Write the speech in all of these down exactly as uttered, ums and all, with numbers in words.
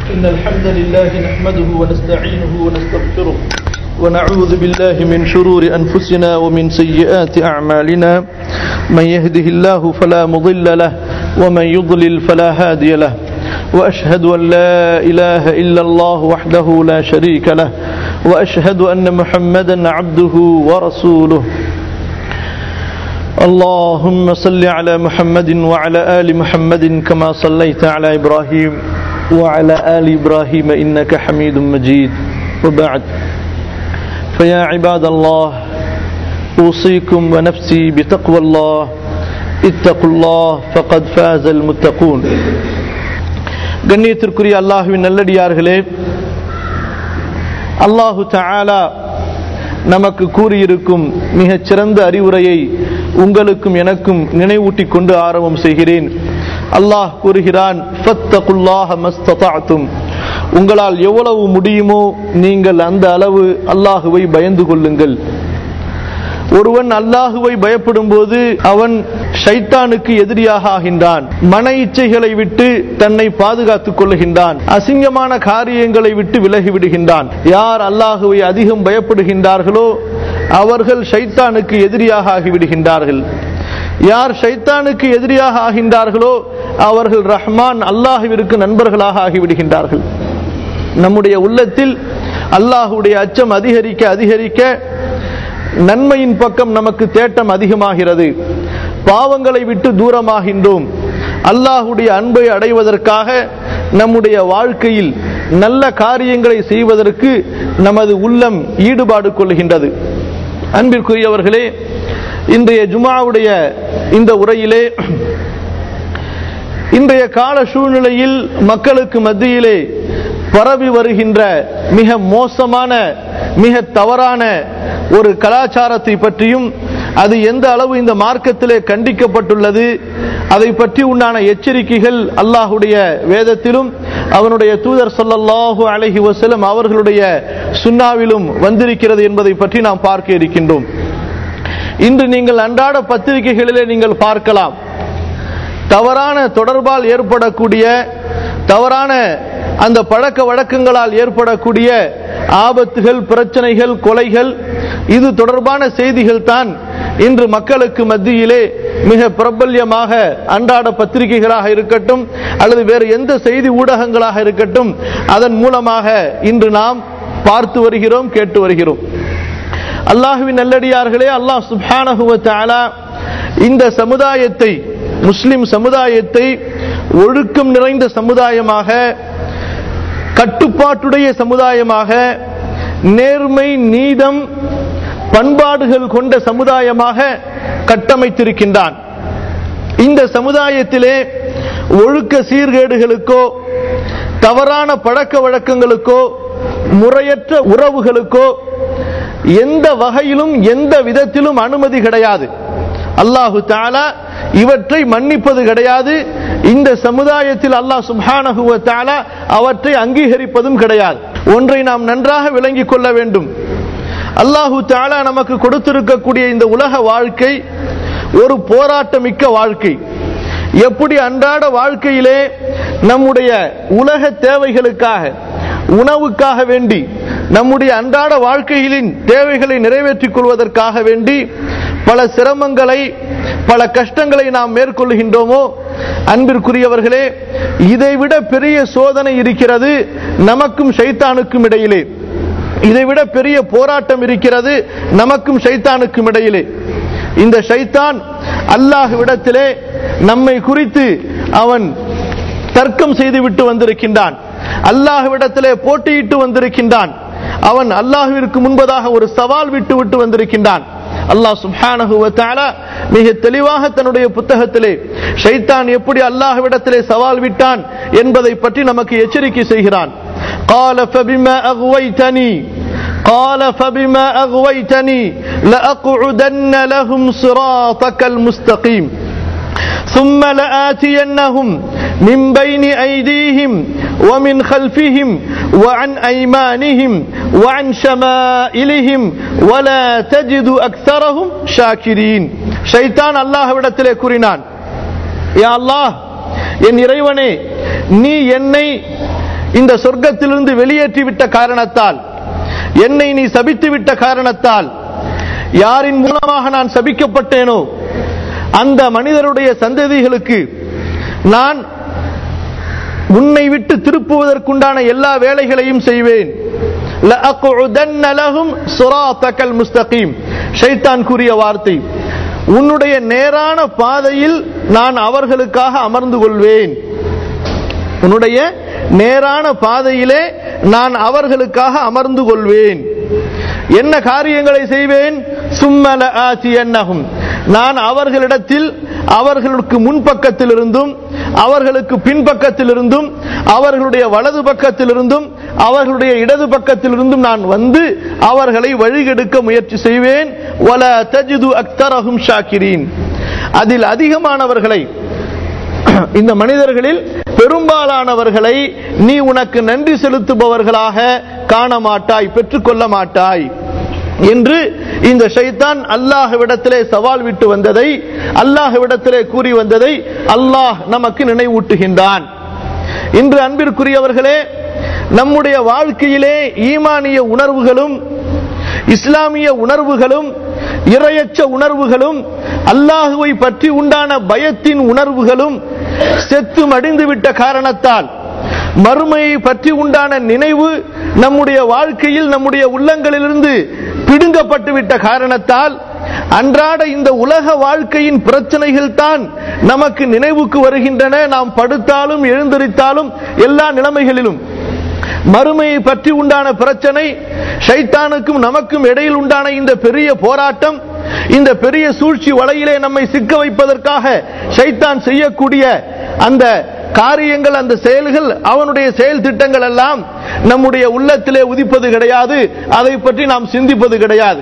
إن الحمد لله نحمده ونستعينه ونستغفره ونعوذ بالله من شرور أنفسنا ومن سيئات أعمالنا من يهده الله فلا مضل له ومن يضلل فلا هادي له وأشهد أن لا إله إلا الله وحده لا شريك له وأشهد أن محمدا عبده ورسوله اللهم صل على محمد وعلى آل محمد كما صليت على إبراهيم وعلى آل إبراهيم إنك حميد مجيد وبعد فيا عباد الله أوصيكم ونفسي بتقوى الله اتقوا الله فقد فاز المتقون. கண்ணியத்திற்குரிய அல்லாஹ்வின் நல்லடியார்களே, அல்லாஹு தஆலா நமக்கு கூறியிருக்கும் மிகச் சிறந்த அறிவுரையை உங்களுக்கும் எனக்கும் நினைவூட்டிக் கொண்டு ஆரம்பம் செய்கிறேன். அல்லாஹ் கூறுகிறான், ஃபத்தகுல்லாஹ மஸ்ததஅதும், உங்களால் எவ்வளவு முடியுமோ நீங்கள் அந்த அளவு அல்லாஹுவை பயந்து கொள்ளுங்கள். ஒருவன் அல்லாஹுவை பயப்படும் போது அவன் ஷைத்தானுக்கு எதிரியாக ஆகின்றான், மன இச்சைகளை விட்டு தன்னை பாதுகாத்துக் கொள்ளுகின்றான், அசிங்கமான காரியங்களை விட்டு விலகி விடுகின்றான். யார் அல்லாஹுவை அதிகம் பயப்படுகின்றார்களோ அவர்கள் ஷைத்தானுக்கு எதிரியாக ஆகிவிடுகின்றார்கள். யார் ஷைத்தானுக்கு எதிரியாக ஆகின்றார்களோ அவர்கள் ரஹ்மான் அல்லாஹுவிற்கு நண்பர்களாக ஆகிவிடுகின்றார்கள். நம்முடைய உள்ளத்தில் அல்லாஹுடைய அச்சம் அதிகரிக்க அதிகரிக்க நன்மையின் பக்கம் நமக்கு தேட்டம் அதிகமாகிறது, பாவங்களை விட்டு தூரமாகின்றோம். அல்லாஹுடைய அன்பை அடைவதற்காக நம்முடைய வாழ்க்கையில் நல்ல காரியங்களை செய்வதற்கு நமது உள்ளம் ஈடுபாடு கொள்கின்றது. அன்பிற்குரியவர்களே, இன்றைய ஜுமாவுடைய இந்த உரையிலே இன்றைய கால சூழ்நிலையில் மக்களுக்கு மத்தியிலே பரவி வருகின்ற மிக மோசமான மிக தவறான ஒரு கலாச்சாரத்தை பற்றியும் அது எந்த அளவு இந்த மார்க்கத்திலே கண்டிக்கப்பட்டுள்ளது, அதை பற்றி உண்டான எச்சரிக்கைகள் அல்லாஹுடைய வேதத்திலும் அவனுடைய தூதர் ஸல்லல்லாஹு அலைஹி வஸல்லம் அவர்களுடைய சுன்னாவிலும் வந்திருக்கிறது என்பதை பற்றி நாம் பார்க்க இருக்கின்றோம். இன்று நீங்கள் அன்றாட பத்திரிகைகளிலே நீங்கள் பார்க்கலாம், தவறான தொடர்பால் ஏற்படக்கூடிய தவறான அந்த பழக்க வழக்கங்களால் ஏற்படக்கூடிய ஆபத்துகள், பிரச்சனைகள், கொலைகள், இது தொடர்பான செய்திகள் தான் இன்று மக்களுக்கு மத்தியிலே மிக பிரபல்யமாக அன்றாட பத்திரிகைகளாக இருக்கட்டும் அல்லது வேறு எந்த செய்தி ஊடகங்களாக இருக்கட்டும் அதன் மூலமாக இன்று நாம் பார்த்து வருகிறோம், கேட்டு வருகிறோம். அல்லாஹ்வின் நல்லடியார்களே, அல்லாஹ் சுப்ஹானஹு வ தஆலா இந்த சமுதாயத்தை, முஸ்லிம் சமுதாயத்தை ஒழுக்கம் நிறைந்த சமுதாயமாக, கட்டுப்பாட்டுடைய சமுதாயமாக, நேர்மை, நீதம், பண்பாடுகள் கொண்ட சமுதாயமாக கட்டமைத்திருக்கின்றான். இந்த சமுதாயத்திலே ஒழுக்க சீர்கேடுகளுக்கோ தவறான பழக்க வழக்கங்களுக்கோ முறையற்ற உறவுகளுக்கோ எந்த வகையிலும் எந்த விதத்திலும் அனுமதி கிடையாது. அல்லாஹு தஆலா இவற்றை மன்னிப்பது கிடையாது. இந்த சமுதாயத்தில் அல்லாஹ் சுப்ஹானஹு வ தஆலா அவற்றை அங்கீகரிப்பதும் கிடையாது. ஒன்றை நாம் நன்றாக விளங்கிக் கொள்ள வேண்டும். அல்லாஹு தஆலா நமக்கு கொடுத்திருக்கக்கூடிய இந்த உலக வாழ்க்கை ஒரு போராட்டமிக்க வாழ்க்கை. எப்படி அன்றாட வாழ்க்கையிலே நம்முடைய உலக தேவைகளுக்காக, உணவுக்காக வேண்டி, நம்முடைய அன்றாட வாழ்க்கைகளின் தேவைகளை நிறைவேற்றிக் கொள்வதற்காக வேண்டி பல சிரமங்களை, பல கஷ்டங்களை நாம் மேற்கொள்கின்றோமோ, அன்பிற்குரியவர்களே, இதைவிட பெரிய சோதனை இருக்கிறது நமக்கும் ஷைத்தானுக்கும் இடையிலே. இதைவிட பெரிய போராட்டம் இருக்கிறது நமக்கும் ஷைத்தானுக்கும் இடையிலே. இந்த ஷைத்தான் அல்லாஹ்விடத்திலே நம்மை குறித்து அவன் தர்க்கம் செய்துவிட்டு வந்திருக்கின்றான், அல்லாஹ்விடத்திலே போட்டியிட்டு வந்திருக்கின்றான். அவன் அல்லாஹ்விற்கு முன்பதாக ஒரு சவால் விட்டு விட்டு வந்திருக்கின்றான். அல்லாஹ் சுப்ஹானஹு வ தஆலா மிக தெளிவாக தன்னுடைய புத்தகத்திலே ஷைத்தான் எப்படி அல்லாஹ்விடத்திலே சவால் விட்டான் என்பதை பற்றி நமக்கு எச்சரிக்கை செய்கிறான். قال فبما اغويتني قال فبما اغويتني لاقعدن لهم صراطك المستقيم ثم لآتينهم من بين أيديهم ومن خلفهم وعن أيمانهم وعن شمائلهم ولا تجد أكثرهم شاكرين. ஷைத்தான் அல்லாஹ்விடத்திலே கூறினான், யா அல்லாஹ், என் இறைவனே, நீ என்னை இந்த சொர்க்கத்திலிருந்து வெளியேற்றிவிட்ட காரணத்தால், என்னை நீ சபித்து விட்ட காரணத்தால், யாரின் மூலமாக நான் சபிக்கப்பட்டேனோ அந்த மனிதருடைய சந்ததிகளுக்கு நான் உன்னை விட்டு திருப்புவதற்குண்டான எல்லா வேலைகளையும் செய்வேன். லஅக்உதன்ன லஹும் ஸிராத்தகல் முஸ்தகீம். ஷைத்தான் கூறிய வார்த்தை, உன்னுடைய நேரான பாதையில் நான் அவர்களுக்காக அமர்ந்து கொள்வேன். உன்னுடைய நேரான பாதையிலே நான் அவர்களுக்காக அமர்ந்து கொள்வேன். என்ன காரியங்களை செய்வேன்? சும்மல ஆதியன்னஹும், நான் அவர்களிடத்தில் அவர்களுக்கு முன்பக்கத்தில் இருந்தும் அவர்களுக்கு பின்பக்கத்தில் இருந்தும் அவர்களுடைய வலது பக்கத்தில் இருந்தும் அவர்களுடைய இடது பக்கத்தில் இருந்தும் நான் வந்து அவர்களை வழிகெடுக்க முயற்சி செய்வேன். வலா தஜிது அக்தரஹும் ஷாக்கிரீன். அதில் அதிகமானவர்களை, இந்த மனிதர்களில் பெரும்பாலானவர்களை நீ உனக்கு நன்றி செலுத்துபவர்களாக காண மாட்டாய், பெற்றுக்கொள்ள மாட்டாய் என்று இந்த ஷைத்தான் அல்லாஹ்விடத்திலே சவால் விட்டு வந்ததை, அல்லாஹ்விடத்திலே கூறி வந்ததை அல்லாஹ் நமக்கு நினைவூட்டுகின்றான். இன்று அன்பிற்குரியவர்களே, நம்முடைய வாழ்க்கையிலே ஈமானிய உணர்வுகளும் இஸ்லாமிய உணர்வுகளும் இறையச்ச உணர்வுகளும் அல்லாஹுவை பற்றி உண்டான பயத்தின் உணர்வுகளும் செத்து மடிந்துவிட்ட காரணத்தால், மறுமையை பற்றி உண்டான நினைவு நம்முடைய வாழ்க்கையில் நம்முடைய உள்ளங்களிலிருந்து பிடுங்கப்பட்டுவிட்ட காரணத்தால், அன்றாட இந்த உலக வாழ்க்கையின் பிரச்சனைகள் தான் நமக்கு நினைவுக்கு வருகின்றன. நாம் படுத்தாலும் எழுந்திருத்தாலும் எல்லா நிலைமைகளிலும் மறுமையை பற்றி உண்டான பிரச்சனை, ஷைத்தானுக்கும் நமக்கும் இடையில் உண்டான இந்த பெரிய போராட்டம், இந்த பெரிய சூழ்ச்சி வலையிலே நம்மை சிக்க வைப்பதற்காக ஷைத்தான் செய்யக்கூடிய அந்த காரியங்கள், அந்த செயல்கள், அவனுடைய செயல் திட்டங்கள் எல்லாம் நம்முடைய உள்ளத்திலே உதிப்பது கிடையாது. அதை பற்றி நாம் சிந்திப்பது கிடையாது.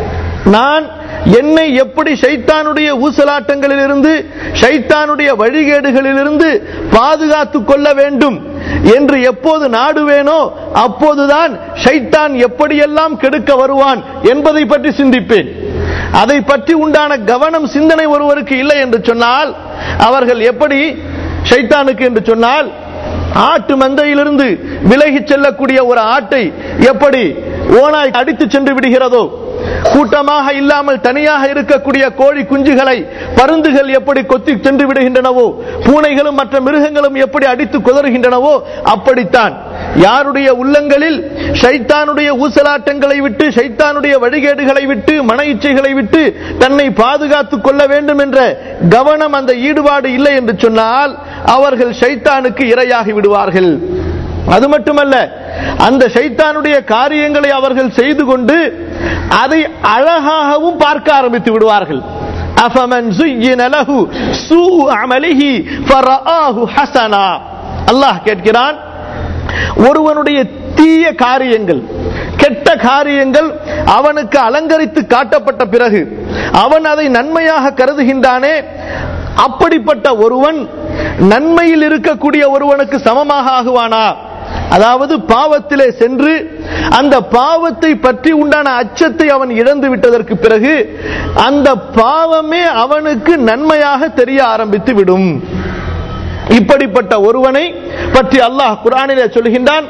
நான் என்னை எப்படி ஷைத்தானுடைய ஊசலாட்டங்களிலிருந்து, ஷைத்தானுடைய வழிகேடுகளிலிருந்து பாதுகாத்துக் கொள்ள வேண்டும் என்று எப்போது நாடுவேனோ அப்போதுதான் ஷைத்தான் எப்படியெல்லாம் கெடுக்க வருவான் என்பதை பற்றி சிந்திப்பேன். அதை பற்றி உண்டான கவனம், சிந்தனை ஒருவருக்கு இல்லை என்று சொன்னால், அவர்கள் எப்படி ஷைத்தானுக்கு என்று சொன்னால், ஆட்டு மந்தையிலிருந்து விலகி செல்லக்கூடிய ஒரு ஆட்டை எப்படி ஓனாய் அடித்து சென்று விடுகிறதோ, கூட்டமாக இல்லாமல் தனியாக இருக்கக்கூடிய கோழி குஞ்சுகளை பருந்துகள் எப்படி கொத்தி சென்று விடுகின்றனவோ, பூனைகளும் மற்ற மிருகங்களும் எப்படி அடித்து குதறுகின்றனவோ, அப்படித்தான் யாருடைய உள்ளங்களில் ஷைத்தானுடைய ஊசலாட்டங்களை விட்டு, ஷைத்தானுடைய வழிகேடுகளை விட்டு, மன இச்சைகளை விட்டு தன்னை பாதுகாத்துக் கொள்ள வேண்டும் என்ற கவனம், அந்த ஈடுபாடு இல்லை என்று சொன்னால் அவர்கள் ஷைத்தானுக்கு இரையாகி விடுவார்கள். அது மட்டுமல்ல, அந்த ஷைத்தானுடைய காரியங்களை அவர்கள் செய்து கொண்டு அதை அழகாகவும் பார்க்க ஆரம்பித்து விடுவார்கள். அஃபமன் ஸுய்யின லஹு ஸூஉ அமலிஹி ஃபரஆஹு ஹஸனா. அல்லாஹ் கேட்கிறான், ஒருவனுடைய தீய காரியங்கள், கெட்ட காரியங்கள் அவனுக்கு அலங்கரித்து காட்டப்பட்ட பிறகு அவன் அதை நன்மையாக கருதுகின்றானே, அப்படிப்பட்ட ஒருவன் நன்மையில் இருக்கக்கூடிய ஒருவனுக்கு சமமாக ஆகுவானா? அதாவது பாவத்திலே சென்று அந்த பாவத்தை பற்றி உண்டான அச்சத்தை அவன் இழந்து விட்டதற்கு பிறகு அந்த பாவமே அவனுக்கு நன்மையாக தெரிய ஆரம்பித்து விடும். இப்படிப்பட்ட ஒருவனை பற்றி அல்லாஹ் குர்ஆனிலே சொல்கின்றான்,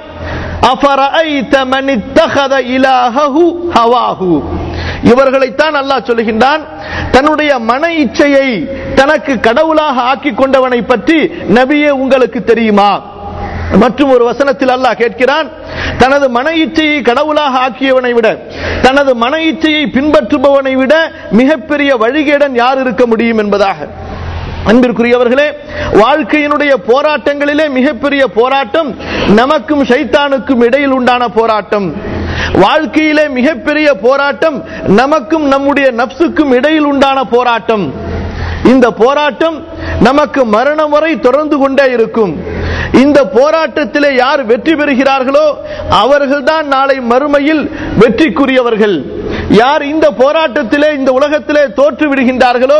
அஃபரஐத மன் இத்தஹத இலாஹஹு ஹவாஹு. இவர்களைத்தான் அல்லாஹ் சொல்கின்றான், தன்னுடைய மன இச்சையை தனக்கு கடவுளாக ஆக்கிக் கொண்டவனை பற்றி நபியே உங்களுக்கு தெரியுமா? மற்றும் ஒரு வசனத்தில் அல்லாஹ் கேட்கிறான், தனது மன இச்சையை கடவுளாக ஆக்கியவனை விட, தனது மன இச்சையை பின்பற்றுபவனை விட மிகப்பெரிய வழிகேடன் யார் இருக்க முடியும் என்பதாக. அன்பிற்குரியவர்களே, வாழ்க்கையினுடைய போராட்டங்களிலே மிகப்பெரிய போராட்டம் நமக்கும் ஷைத்தானுக்கும் இடையில் உண்டான போராட்டம். வாழ்க்கையிலே மிகப்பெரிய போராட்டம் நமக்கும் நம்முடைய நப்சுக்கும் இடையில் உண்டான போராட்டம். இந்த போராட்டம் நமக்கு மரணம் வரை தொடர்ந்து கொண்டே இருக்கும். இந்த போராட்டத்திலே யார் வெற்றி பெறுகிறார்களோ அவர்கள்தான் நாளை மறுமையில் வெற்றிக்குரியவர்கள். யார் இந்த போராட்டத்திலே, இந்த உலகத்திலே தோற்று விடுகின்றார்களோ,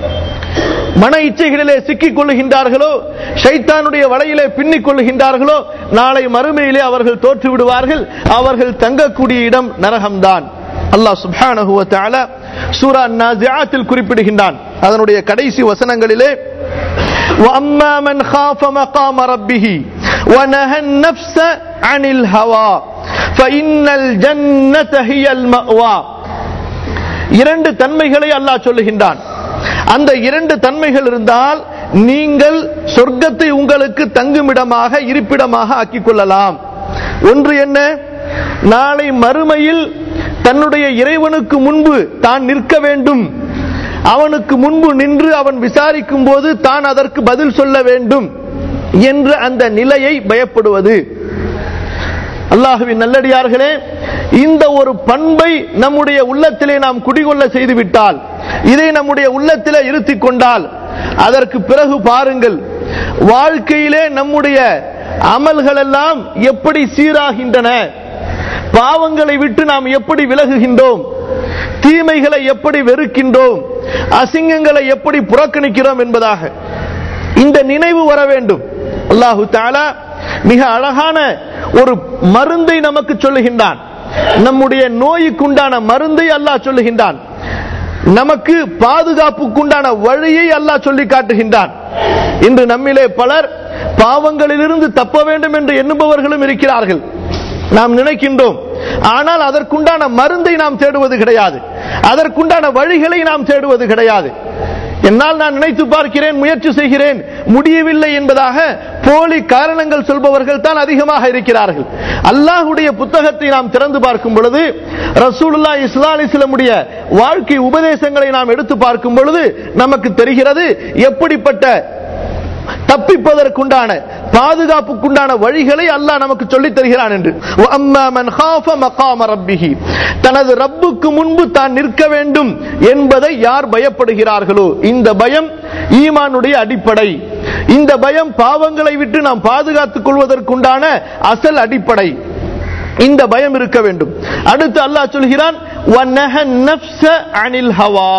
மன இச்சைகளிலே சிக்கிக் கொள்ளுகின்றார்களோ, ஷைத்தானுடைய வலையிலே பின்னிக் கொள்ளுகின்றார்களோ, நாளை மறுமையிலே அவர்கள் தோற்று விடுவார்கள். அவர்கள் தங்கக்கூடிய இடம் நரகம்தான். அல்லாஹ் சுப்ஹானஹு வ தஆலா சூரா அன்-நாஸிஆத்தில் குறிப்பிடுகின்றான். அதனுடைய கடைசி வசனங்களிலே, وَأَمَّا مَنْ خَافَ مَقَامَ رَبِّهِ وَنَهَى النَّفْسَ عَنِ الْهَوَى فَإِنَّ الْجَنَّةَ هِيَ الْمَأْوَى. இரண்டு தன்மைகளை அல்லாஹ் சொல்லுகின்றான். அந்த இரண்டு தன்மைகள் இருந்தால் நீங்கள் சொர்க்கத்தை உங்களுக்கு தங்குமிடமாக இருப்பிடமாக ஆக்கிக் கொள்ளலாம். ஒன்று என்ன? நாளை மறுமையில் தன்னுடைய இறைவனுக்கு முன்பு தான் நிற்க வேண்டும், அவனுக்கு முன்பு நின்று அவன் விசாரிக்கும் போது தான் அதற்கு பதில் சொல்ல வேண்டும் என்ற அந்த நிலையை பயப்படுவது. அல்லாஹ்வின் நல்லடியார்களே, இந்த ஒரு பண்பை நம்முடைய உள்ளத்திலே நாம் குடிகொள்ள செய்துவிட்டால், இதை நம்முடைய உள்ளத்திலே இருத்திக் கொண்டால், அதற்கு பிறகு பாருங்கள் வாழ்க்கையிலே நம்முடைய அமல்கள் எல்லாம் எப்படி சீராகின்றன, பாவங்களை விட்டு நாம் எப்படி விலகுகின்றோம், தீமைகளை எப்படி வெறுக்கின்றோம், அசிங்கங்களை எப்படி புறக்கணிக்கிறோம் என்பதாக இந்த நினைவு வர வேண்டும். அல்லாஹு தஆலா மிக அழகான ஒரு மருந்தை நமக்கு சொல்லுகின்றான். நம்முடைய நோய்க்குண்டான மருந்தை அல்லாஹ் சொல்லுகின்றான். நமக்கு பாதுகாப்புக்குண்டான வழியை அல்லாஹ் சொல்லி காட்டுகின்றான். இன்று நம்மிலே பலர் பாவங்களிலிருந்து தப்ப வேண்டும் என்று எண்ணுபவர்களும் இருக்கிறார்கள். நாம் நினைக்கின்றோம், ஆனால் அதற்குண்டான மருந்தை நாம் தேடுவது கிடையாது, அதற்குண்டான வழிகளை நாம் தேடுவது கிடையாது. என்னால் நான் நினைத்து பார்க்கிறேன், முயற்சி செய்கிறேன், முடியவில்லை என்பதாக போலி காரணங்கள் சொல்பவர்கள் தான் அதிகமாக இருக்கிறார்கள். அல்லாஹ்வுடைய புத்தகத்தை நாம் திறந்து பார்க்கும் பொழுது, ரசூலுல்லாஹி ஸல்லல்லாஹு அலைஹி வஸல்லம் வாழ்க்கை உபதேசங்களை நாம் எடுத்து பார்க்கும் பொழுது நமக்கு தெரிகிறது எப்படிப்பட்ட தப்பிப்பதற்குண்டான பாதுகாப்புக்குண்டான வழிகளை அல்லாஹ் நமக்கு சொல்லித் தருகிறான் என்று. வஅம்மா மன் காஃப மகாம ரப்பிஹி, தனது ரப்புக்கு முன்பு தான் நிற்க வேண்டும் என்பதை யார் பயப்படுகிறார்களோ, இந்த பயம் ஈமானுடைய அடிப்படை. இந்த பயம் பாவங்களை விட்டு நாம் பாதுகாத்துக் கொள்வதற்குண்டான அசல் அடிப்படை. இந்த பயம் இருக்க வேண்டும். அடுத்து அல்லாஹ் சொல்கிறான், வநஹ நஃப்ஸ அனில் ஹவா,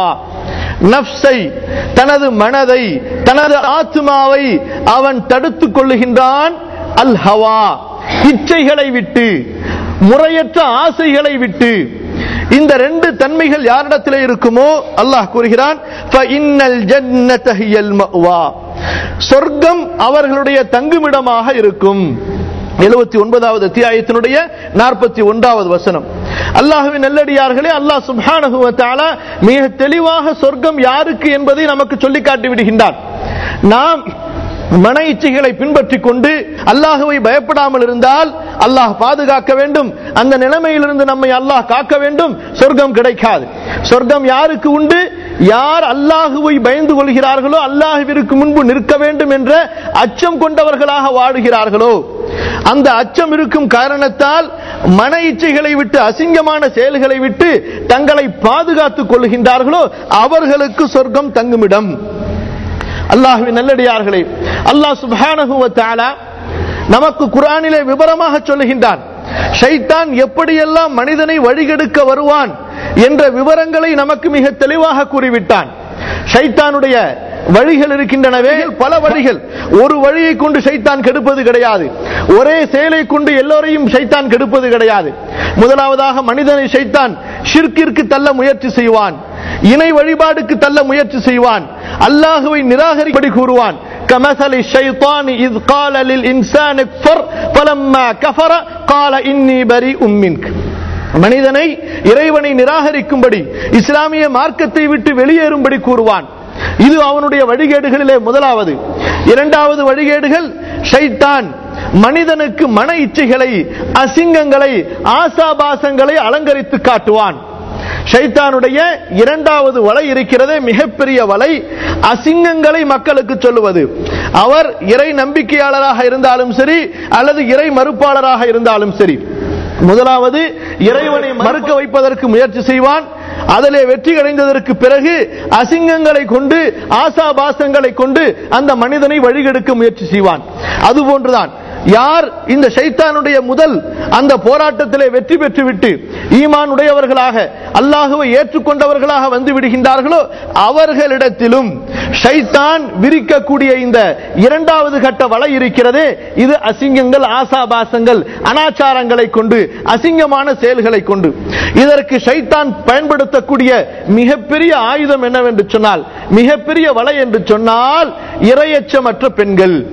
நஃப்ஸை, தனது மனதை, தனது ஆத்மாவை அவன் தடுத்துக் கொள்ளுகின்றான். அல் ஹவா, இச்சைகளை விட்டு, முறையற்ற ஆசைகளை விட்டு. இந்த ரெண்டு தன்மைகள் யாரிடத்திலே இருக்குமோ அல்லாஹ் கூறுகிறான், ஃபஇன்னல் ஜன்னத ஹியல் மஅவா, சொர்க்கம் அவர்களுடைய தங்குமிடமாக இருக்கும். எழுபத்தி ஒன்பதாவது அத்தியாயத்தினுடைய நாற்பத்தி ஒன்றாவது வசனம். அல்லாஹ்வின் நல்லடியார்களே, அல்லாஹ் சுப்ஹானஹு வ தஆலா மிக தெளிவாக சொர்க்கம் யாருக்கு என்பதை நமக்கு சொல்லி காட்டி விடுகின்றான். நாம் மன இச்சைகளை பின்பற்றி கொண்டு அல்லாஹ்வை பயப்படாமல் இருந்தால் அல்லாஹ் பாதுகாக்க வேண்டும், அந்த நிலைமையிலிருந்து நம்மை அல்லாஹ் காக்க வேண்டும். சொர்க்கம் கிடைக்காது. சொர்க்கம் யாருக்கு உண்டு? யார் அல்லாஹ்வை பயந்து கொள்கிறார்களோ, அல்லாஹ்விற்கு முன்பு நிற்க வேண்டும் என்ற அச்சம் கொண்டவர்களாக வாழுகிறார்களோ, அந்த அச்சம் இருக்கும் காரணத்தால் மன இச்சைகளை விட்டு, அசிங்கமான செயல்களை விட்டு தங்களை பாதுகாத்துக் கொள்கின்றார்களோ அவர்களுக்கு சொர்க்கம் தங்குமிடம். அல்லாஹ்வின் நல்லடியார்களே, அல்லாஹ் சுப்ஹானஹு வ தஆலா நமக்கு குர்ஆனிலே விவரமாக சொல்லுகின்றான். ஷைத்தான் எப்படியெல்லாம் மனிதனை வழிகெடுக்க வருவான் என்ற விவரங்களை நமக்கு மிக தெளிவாக கூறிவிட்டான். ஷைத்தானுடைய வழிகள் இருக்கின்றனவே, பல வழிகள். ஒரு வழியை கொண்டு ஷைத்தான் கெடுப்பது கிடையாது, ஒரே செயலை கொண்டு எல்லோரையும் ஷைத்தான் கெடுப்பது கிடையாது. முதலாவதாக மனிதனை ஷைத்தான் ஷிர்கிற்கு தள்ள முயற்சி செய்வான், இணை வழிபாடுக்கு தள்ள முயற்சி செய்வான், அல்லாஹ்வை நிராகரிப்படி கூறுவான். கமஸலி ஷைத்தானி இஸ் கால லில் இன்சானி கஃபர் ஃபலம்மா கஃபர கால இன்னி பரீஉம் மின்க். மனிதனை இறைவனை நிராகரிக்கும்படி, இஸ்லாமிய மார்க்கத்தை விட்டு வெளியேறும்படி கூறுவான். இது அவனுடைய வழிகேடுகளிலே முதலாவது. இரண்டாவது வழிகேடுகள், ஷைத்தான் மனிதனுக்கு மன இச்சைகளை, அசிங்கங்களை, ஆசாபாசங்களை அலங்கரித்து காட்டுவான். ஷைத்தானுடைய இரண்டாவது வலை இருக்கிறதே, மிகப்பெரிய வலை, அசிங்கங்களை மக்களுக்கு சொல்லுவது. அவர் இறை நம்பிக்கையாளராக இருந்தாலும் சரி, அல்லது இறை மறுப்பாளராக இருந்தாலும் சரி, முதலாவது இறைவனை மறுக்க வைப்பதற்கு முயற்சி செய்வான். அதிலே வெற்றி அடைந்ததற்கு பிறகு அசிங்கங்களை கொண்டு, ஆசாபாசங்களை கொண்டு அந்த மனிதனை வழிகெடுக்க முயற்சி செய்வான். அதுபோன்றுதான் யார் இந்த ஷைத்தானுடைய முதல் அந்த போராட்டத்திலே வெற்றி பெற்றுவிட்டு ஈமான் உடையவர்களாக, அல்லாஹ்வை ஏற்றுக்கொண்டவர்களாக வந்து விடுகின்றார்களோ அவர்களிடத்திலும் ஷைத்தான் விரிக்கக்கூடிய இந்த இரண்டாவது கட்ட வலை இருக்கிறதே, இது அசிங்கங்கள், ஆசாபாசங்கள், அனாச்சாரங்களை கொண்டு, அசிங்கமான செயல்களை கொண்டு. இதற்கு ஷைத்தான் பயன்படுத்தக்கூடிய மிகப்பெரிய ஆயுதம் என்னவென்று சொன்னால், மிகப்பெரிய வலை என்று சொன்னால், இரையச்சமற்ற பெண்கள்.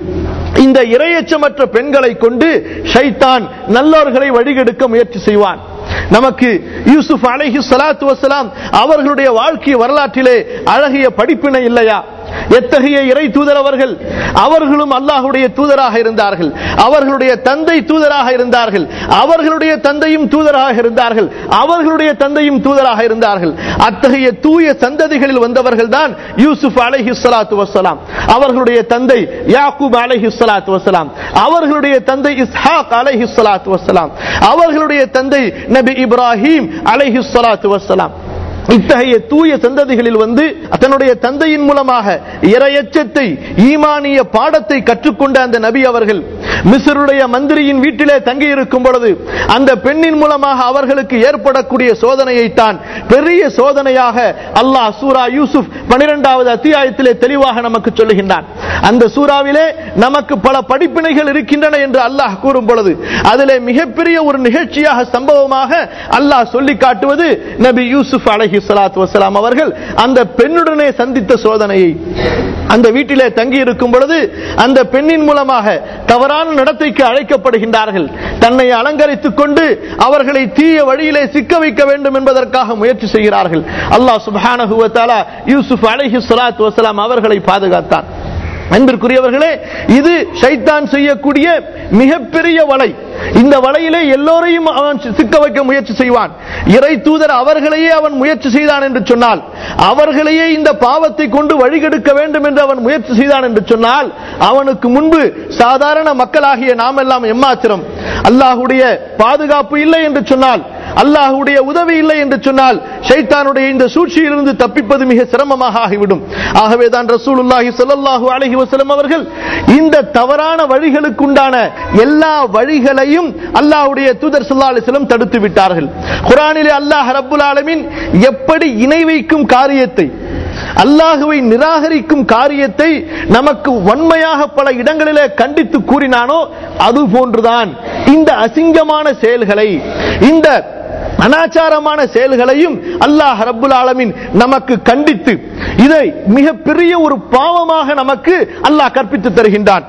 இந்த இறையச்சமற்ற பெண்களை கொண்டு ஷைத்தான் நல்லவர்களை வழிகெடுக்க முயற்சி செய்வான். நமக்கு யூசுப் அலைஹி ஸலாத்து வஸலாம் அவர்களுடைய வாழ்க்கை வரலாற்றிலே அழகிய படிப்பினை இல்லையா? எத்தகைய இறை தூதர் அவர்கள்! அவர்களும் அல்லாஹ்வுடைய தூதராக இருந்தார்கள். அவர்களுடைய தந்தை தூதராக இருந்தார்கள். அவர்களுடைய தந்தையும் தூதராக இருந்தார்கள். அவர்களுடைய தந்தையும் தூதராக இருந்தார்கள். அத்தகைய தூய சந்ததிகளில் வந்தவர்கள் தான் யூசுப் அலைஹி ஸலாத்து வஸலாம். அவர்களுடைய தந்தை யாக்கூப் அலைஹி ஸலாத்து வஸலாம். அவர்களுடைய தந்தை இஸ்ஹாக் அலைஹி ஸலாத்து வஸலாம். அவர்களுடைய தந்தை நபி இப்ராஹிம் அலைஹி ஸலாத்து வஸலாம். இத்தகைய தூய சந்ததிகளில் வந்து தன்னுடைய தந்தையின் மூலமாக இறையச்சத்தை, ஈமானிய பாடத்தை கற்றுக்கொண்ட அந்த நபி அவர்கள் மிஸ்ருடைய மந்திரியின் வீட்டிலே தங்கி இருக்கும் பொழுது அந்த பெண்ணின் மூலமாக அவர்களுக்கு ஏற்படக்கூடிய சோதனையை தான் பெரிய சோதனையாக அல்லாஹ் சூரா யூசுப் பனிரெண்டாவது அத்தியாயத்திலே தெளிவாக நமக்கு சொல்லுகின்றான். அந்த சூறாவிலே நமக்கு பல படிப்பினைகள் இருக்கின்றன என்று அல்லாஹ் கூறும் பொழுது அதிலே மிகப்பெரிய ஒரு நிகழ்ச்சியாக, சம்பவமாக அல்லாஹ் சொல்லி காட்டுவது நபி யூசுப் அலைஹி ஸலாத்து வஸலாம் அவர்கள் அந்த பெண்ணுடனே சந்தித்த சோதனையை. அந்த வீட்டிலே தங்கி இருக்கும் பொழுது அந்த பெண்ணின் மூலமாக தவறான நடத்தைக்கு அழைக்கப்படுகின்றார்கள். தன்னை அலங்கரித்துக் கொண்டு அவர்களை தீய வழியிலே சிக்க வைக்க வேண்டும் என்பதற்காக முயற்சி செய்கிறார்கள். அல்லாஹ் சுப்ஹானஹு வ தஆலா யூசுப் அலைஹி ஸலாத்து வஸலாம் அவர்களை பாதுகாத்தான். அன்பிற்குரியவர்களே, இது ஷைத்தான் செய்யக்கூடிய மிகப்பெரிய வலை. இந்த வலையிலே எல்லோரையும் அவன் சிக்க வைக்க முயற்சி செய்வான். இறை தூதர் அவர்களையே அவன் முயற்சி செய்தான் என்று சொன்னால், அவர்களையே இந்த பாவத்தை கொண்டு வழிகெடுக்க வேண்டும் என்று அவன் முயற்சி செய்தான் என்று சொன்னால், அவனுக்கு முன்பு சாதாரண மக்களாகிய நாம் எல்லாம் எம்மாத்திரம்? அல்லாஹ்வுடைய பாதுகாப்பு இல்லை என்று சொன்னால், அல்லாஹ்வுடைய உதவி இல்லை என்று சொன்னால், ஷைத்தானுடைய இந்த சூழ்ச்சியிலிருந்து தப்பிப்பது மிக சிரமமாக ஆகிவிடும். ஆகவேதான் ரசூலுல்லாஹி ஸல்லல்லாஹு அலைஹி வஸல்லம் அவர்கள் இந்த தவறான வழிகளுக்குண்டான எல்லா வழிகளையும் அல்லாஹ்வுடைய தூதர் ஸல்லல்லாஹு அலைஹி வஸல்லம் தடுத்து விட்டார்கள். குர்ஆனிலே அல்லாஹ் ரப்புல் ஆலமீன் எப்படி இணை வைக்கும் காரியத்தை, அல்லாஹுவை நிராகரிக்கும் காரியத்தை நமக்கு வன்மையாக பல இடங்களிலே கண்டித்து கூறினானோ அது போன்றுதான் இந்த அசிங்கமான செயல்களை, இந்த அனாச்சாரமான செயல்களையும் அல்லாஹ் ரப்புல் ஆலமீன் நமக்கு கண்டித்து இதை மிகப்பெரிய ஒரு பாவமாக நமக்கு அல்லாஹ் கற்பித்து தருகின்றான்.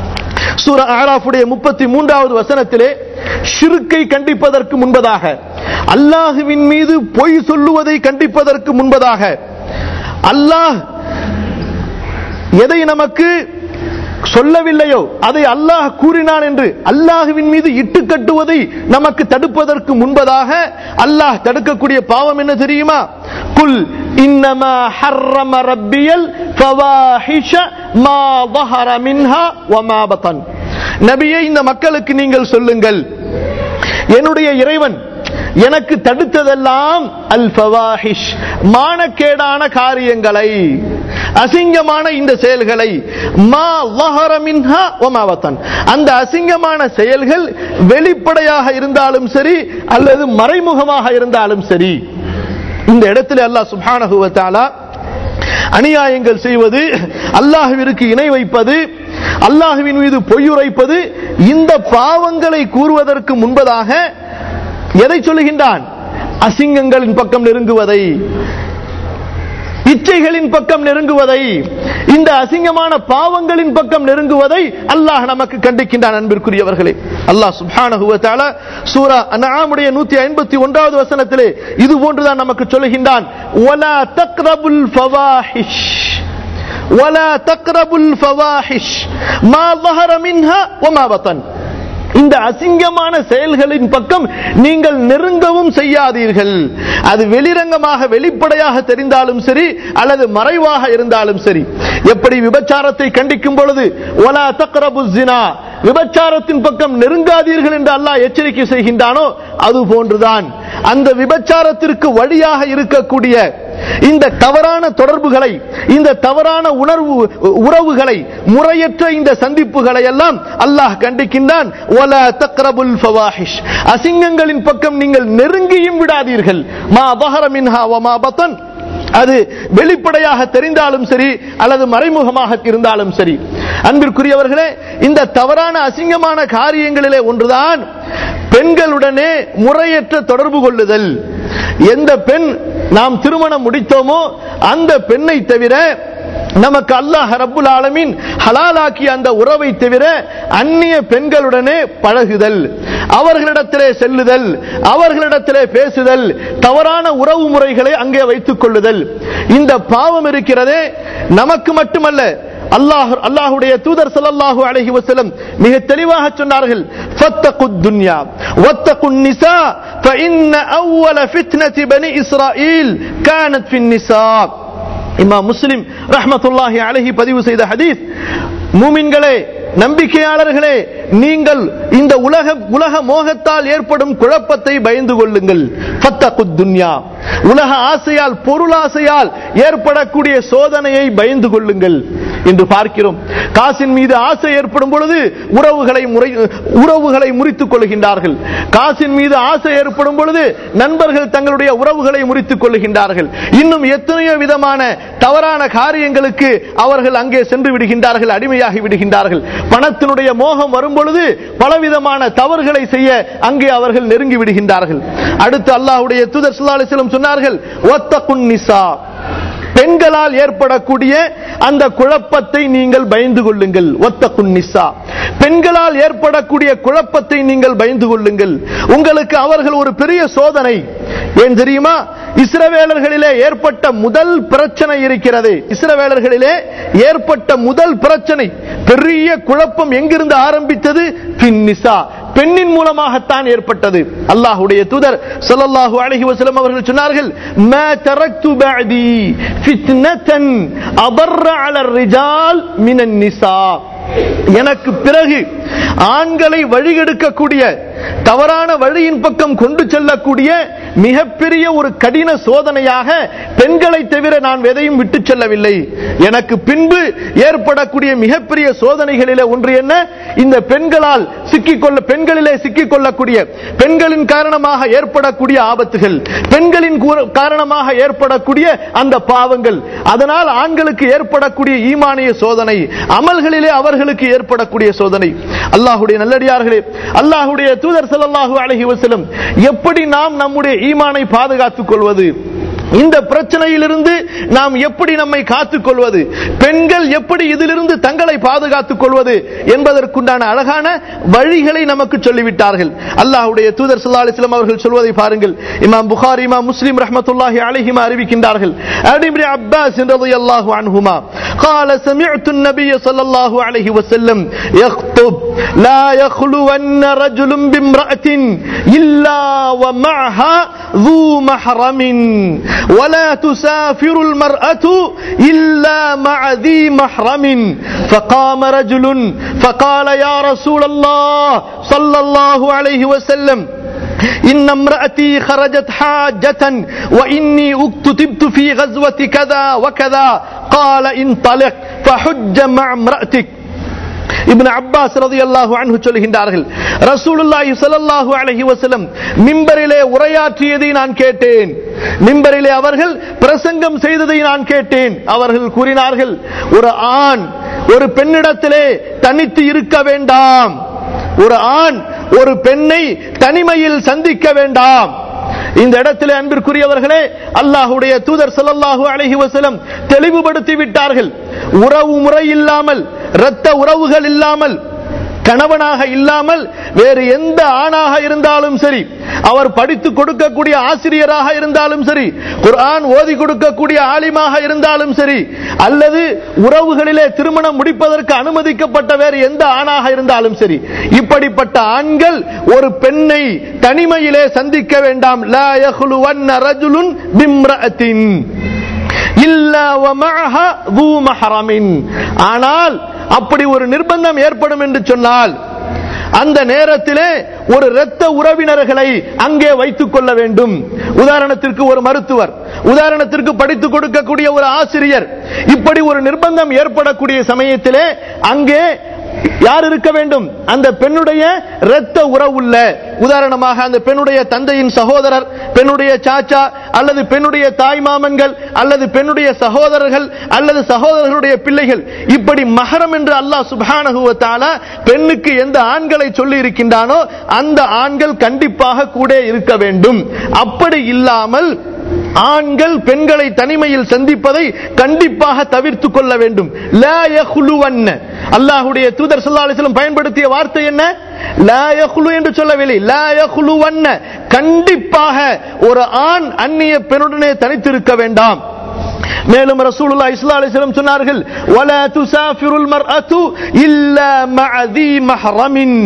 சூரா ஆராஃபுடைய முப்பத்தி மூன்றாவது வசனத்திலே ஷிர்க்கை கண்டிப்பதற்கு முன்பதாக, அல்லாஹுவின் மீது பொய் சொல்லுவதை கண்டிப்பதற்கு முன்பதாக, அல்லாஹ் எதை நமக்கு சொல்லவில்லையோ அதை அல்லாஹ் கூறினான் என்று அல்லாஹுவின் மீது இட்டு கட்டுவதை நமக்கு தடுப்பதற்கு முன்பதாக அல்லாஹ் தடுக்கக்கூடிய பாவம் என்ன தெரியுமா? குல் இன்னமா ஹர்ரம ரப்பியல் ஃபவாஹிஷ மா ظஹர மின்ஹா வமா பதன். நபியே, இந்த மக்களுக்கு நீங்கள் சொல்லுங்கள், என்னுடைய இறைவன் எனக்கு தடுத்ததெல்லாம் அல் ஃபவாஹிஷ், மானக்கேடான காரியங்களை, அசிங்கமான இந்த செயல்களை, மா ظஹர மின்ஹா வமா பதன், அந்த அசிங்கமான செயல்கள் வெளிப்படையாக இருந்தாலும் சரி அல்லது மறைமுகமாக இருந்தாலும் சரி. இந்த இடத்துல அல்லாஹ் சுப்ஹானஹு வ தஆலா அநியாயங்கள் செய்வது, அல்லாஹ்விற்கு இணை வைப்பது, அல்லாஹ்வின் மீது பொய்யுரைப்பது, இந்த பாவங்களை கூறுவதற்கு முன்பதாக எதை சொல்லுகின்றான்? அசிங்கங்களின் பக்கம் நெருங்குவதை, இச்சைகளின் பக்கம் நெருங்குவதை, இந்த அசிங்கமான பாவங்களின் பக்கம் நெருங்குவதை அல்லாஹ் நமக்கு கண்டிக்கின்றான். அன்பிற்குரியவர்களே, அல்லாஹ் சுப்ஹானஹு வ தஆலா சூரா அன்ஆமுடைய நூற்றி ஐம்பத்தி ஒன்றாவது வசனத்திலே இது போன்றுதான் நமக்கு சொல்லுகின்றான். வலா தக்ரபுல் ஃபவாஹிஷ் வலா தக்ரபுல் ஃபவாஹிஷ் மா ظஹர மின்ஹா வமா பதன். இந்த அசிங்கமான செயல்களின் பக்கம் நீங்கள் நெருங்கவும் செய்யாதீர்கள். அது வெளிரங்கமாக வெளிப்படையாக தெரிந்தாலும் சரி அல்லது மறைவாக இருந்தாலும் சரி. எப்படி விபச்சாரத்தை கண்டிக்கும் பொழுது வலா தக்ரபுஸ் ஸினா, விபச்சாரத்தின் பக்கம் நெருங்காதீர்கள் என்று அல்லாஹ் எச்சரிக்கை செய்கின்றானோ அது போன்றுதான் அந்த விபச்சாரத்திற்கு வழியாக இருக்கக்கூடிய இந்த தவறான தொடர்புகளை, இந்த தவறான உணர்வு உறவுகளை, முறையற்ற இந்த சந்திப்புகளை எல்லாம் அல்லாஹ் கண்டிக்கின்றான். வலா தக்ரபுல் ஃபவாஹிஷ், அசிங்கங்களின் பக்கம் நீங்கள் நெருங்கியும் விடாதீர்கள். மா ظஹர மின்ஹா வமா பதன், அது வெளிப்படையாக தெரிந்தாலும் சரி அல்லது மறைமுகமாக இருந்தாலும் சரி. அன்பிற்குரியவர்களே, இந்த தவறான அசிங்கமான காரியங்களிலே ஒன்றுதான் பெண்களுடனே முறையற்ற தொடர்பு கொள்ளுதல். எந்த பெண் நாம் திருமணம் முடித்தோமோ அந்த பெண்ணை தவிர நமக்கு அல்லாஹ் ரப்புல் ஆலமீன் ஹலாலாக்கிய அந்த உறவை தவிர அந்நிய பெண்களுடனே பழகுதல், அவர்களிடத்திலே செல்லுதல், அவர்களிடத்திலே பேசுதல், தவறான உறவு முறைகளை அங்கே வைத்துக் கொள்ளுதல், இந்த பாவம் இருக்கிறதே நமக்கு மட்டுமல்ல, அல்லாஹ் அல்லாஹ்வுடைய தூதர் ஸல்லல்லாஹு அலைஹி வஸல்லம் மிக தெளிவாக சொன்னார்கள், ஃபத்தகுத் துன்யா வத்தகுன் நிசா ஃபஇன்ன அவ்வல ஃபித்னதி பனி இஸ்ராயீல் கானத் ஃபின் நிசா. இமாம் முஸ்லிம் ரஹ்மத்துல்லாஹி அலைஹி பதிவு செய்த ஹதீஸ். மூமின்களே, நம்பிக்கையாளர்களே, நீங்கள் இந்த உலக உலக மோகத்தால் ஏற்படும் குழப்பத்தை பயந்து கொள்ளுங்கள். ஃபத்தகுத் துன்யா, உலக ஆசையால் பொருளாசையால் ஏற்படக்கூடிய சோதனையை பயந்து கொள்ளுங்கள் என்று பார்க்கிறோம். காசின் மீது ஆசை ஏற்படும் பொழுது உறவுகளை முறை உறவுகளை முறித்துக் கொள்கின்றார்கள். காசின் மீது ஆசை ஏற்படும் பொழுது நண்பர்கள் தங்களுடைய உறவுகளை முறித்துக் கொள்கின்றார்கள். இன்னும் எத்தனையோ விதமான தவறான காரியங்களுக்கு அவர்கள் அங்கே சென்று விடுகின்றார்கள், அடிமையாகி விடுகின்றார்கள். பணத்தினுடைய மோகம் வரும் பொழுது பலவிதமான தவறுகளை செய்ய அங்கே அவர்கள் நெருங்கி விடுகின்றார்கள். அடுத்து அல்லாஹ்வுடைய தூதர் ஸல்லல்லாஹு அலைஹி வஸல்லம் சொன்னார்கள், வத்தகுன் நிசா, பெண்களால் ஏற்படக்கூடிய அந்த குழப்பத்தை நீங்கள் பயந்து கொள்ளுங்கள். வத்தகுன் நிசா, பெண்களால் ஏற்படக்கூடிய குழப்பத்தை நீங்கள் பயந்து கொள்ளுங்கள். உங்களுக்கு அவர்கள் ஒரு பெரிய சோதனை. ஏன் தெரியுமா? இஸ்ரவேலர்களிலே ஏற்பட்ட முதல் பிரச்சனை இருக்கிறது. இஸ்ரவேலர்களிலே ஏற்பட்ட முதல் பிரச்சனை, பெரிய குழப்பம் எங்கிருந்து ஆரம்பித்தது? பின் நிசா, பெண்ணின் மூலமாகத்தான் ஏற்பட்டது. அல்லாஹ்வுடைய தூதர் ஸல்லல்லாஹு அலைஹி வஸல்லம் அவர்கள் சொன்னார்கள், மா தரக்து பஅதி ஃபித்னதன் அபர்ர அலர் ரிஜால் மினன் நிசா. எனக்கு பிறகு ஆண்களை வழிகெடுக்கக்கூடிய, தவறான வழியின் பக்கம் கொண்டு செல்லக்கூடிய மிகப்பெரிய ஒரு கடின சோதனையாக பெண்களை தவிர நான் எதையும் விட்டு செல்லவில்லை. எனக்கு பின்பு ஏற்படக்கூடிய மிகப்பெரிய சோதனைகளிலே ஒன்று என்ன? இந்த பெண்களால் சிக்கிக்கொள்ள பெண்களிலே சிக்கிக்கொள்ளக்கூடிய, பெண்களின் காரணமாக ஏற்படக்கூடிய ஆபத்துகள், பெண்களின் காரணமாக ஏற்படக்கூடிய அந்த பாவங்கள், அதனால் ஆண்களுக்கு ஏற்படக்கூடிய ஈமானிய சோதனை, அமல்களிலே அவர்களுக்கு ஏற்படக்கூடிய சோதனை. அல்லாஹ்வுடைய நல்லடியார்களே, அல்லாஹ்வுடைய தூதர் ஸல்லல்லாஹு அலைஹி வஸல்லம் எப்படி நாம் நம்முடைய ஈமானை பாதுகாத்துக் கொள்வது, இந்த பிரச்சனையிலிருந்து நாம் எப்படி நம்மை காத்துக் கொள்வது, பெண்கள் எப்படி இதிலிருந்து தங்களை பாதுகாத்துக் கொள்வது என்பதற்குண்டான அழகான வழிகளை நமக்கு சொல்லிவிட்டார்கள். அல்லாஹ்வுடைய தூதர் ஸல்லல்லாஹு அலைஹி வஸல்லம் அவர்கள் சொல்வதை பாருங்கள். இமாம் புகாரி, இமாம் முஸ்லிம் ரஹ்மத்துல்லாஹி அலைஹிமா அறிவிக்கின்றார்கள், இப்னு அப்பாஸ் ரலியல்லாஹு அன்ஹுமா قال سمعت النبي صلى الله عليه وسلم يخطب لا يخلون رجل بامرأة إلا ومعها ذو محرم ولا تسافر المرأة إلا مع ذي محرم. فقام رجل فقال يا رسول الله صلى الله عليه وسلم إن امرأتي خرجت حاجة وإني اكتتبت في غزوة كذا وكذا. قال انطلق فحج مع امرأتك. இப்னு அப்பாஸ் ரலியல்லாஹு அன்ஹு சொல்கின்றார்கள், ரசூலுல்லாஹி ஸல்லல்லாஹு அலைஹி வஸல்லம் மிம்பரிலே உரையாற்றியதை நான் கேட்டேன், மிம்பரிலே அவர்கள் பிரசங்கம் செய்ததை நான் கேட்டேன். அவர்கள் கூறினார்கள், ஒரு ஆண் ஒரு பெண்ணிடத்திலே தனித்து இருக்க வேண்டாம், ஒரு ஆண் ஒரு பெண்ணை தனிமையில் சந்திக்க வேண்டாம். இந்த இடத்திலே அன்பிற்குரியவர்களே, அல்லாஹ்வுடைய தூதர் ஸல்லல்லாஹு அலைஹி வஸல்லம் தெளிவுபடுத்தி விட்டார்கள். உறவு முறை இல்லாமல், இரத்த உறவுகள் இல்லாமல், கணவனாக இல்லாமல் வேறு எந்த ஆணாக இருந்தாலும் சரி, அவர் படித்து கொடுக்கக்கூடிய ஆசிரியராக இருந்தாலும் சரி, குர்ஆன் ஓதி கொடுக்கக்கூடிய ஆலிமாக இருந்தாலும் சரி, அல்லது உறவுகளிலே திருமணம் முடிப்பதற்கு அனுமதிக்கப்பட்ட வேறு எந்த ஆணாக இருந்தாலும் சரி, இப்படிப்பட்ட ஆண்கள் ஒரு பெண்ணை தனிமையிலே சந்திக்க வேண்டாம். லா யஹ்லுவன்ன ரஜுலுன் பிம்ரஅத்தின் இல்லா வமஅஹா ذو محرم. ஆனால் அப்படி ஒரு நிர்பந்தம் ஏற்படும் என்று சொன்னால் அந்த நேரத்திலே ஒரு இரத்த உறவினர்களை அங்கே வைத்துக் கொள்ள வேண்டும். உதாரணத்திற்கு ஒரு மருத்துவர், உதாரணத்திற்கு படித்துக் கொடுக்கக்கூடிய ஒரு ஆசிரியர், இப்படி ஒரு நிர்பந்தம் ஏற்படக்கூடிய சமயத்திலே அங்கே யார் இருக்க வேண்டும்? அந்த பெண்ணுடைய இரத்த உறவுள்ள, உதாரணமாக அந்த பெண்ணுடைய தந்தையின் சகோதரர், பெண்ணுடைய சாச்சா, அல்லது பெண்ணுடைய தாய் மாமன்கள், அல்லது பெண்ணுடைய சகோதரர்கள், அல்லது சகோதரர்களுடைய பிள்ளைகள், இப்படி மஹரம் என்று அல்லாஹ் சுப்ஹானஹு வ தஆலா பெண்ணுக்கு எந்த ஆண்களை சொல்லி இருக்கின்றானோ அந்த ஆண்கள் கண்டிப்பாக கூட இருக்க வேண்டும். அப்படி இல்லாமல் ஆண்கள் பெண்களை தனிமையில் சந்திப்பதை கண்டிப்பாக தவிர்த்துக் கொள்ள வேண்டும். லா யஹ்லுவன்ன, அல்லாஹ்வுடைய தூதர் ஸல்லல்லாஹு அலைஹி வஸல்லம் பயன்படுத்திய வார்த்தை என்ன? லா யஹ்லு என்று சொல்லவில்லை, லா யஹ்லுவன்ன, கண்டிப்பாக ஒரு ஆண் அந்நிய பெண்ணுடனே தனித்திருக்க வேண்டாம். மேலும் ரசூலுல்லாஹி ஸல்லல்லாஹு அலைஹி வஸல்லம் சொன்னார்கள், வலா துசாஃபிருல் மர்அத்து இல்லா மஅ ذي மஹ்ரமின்,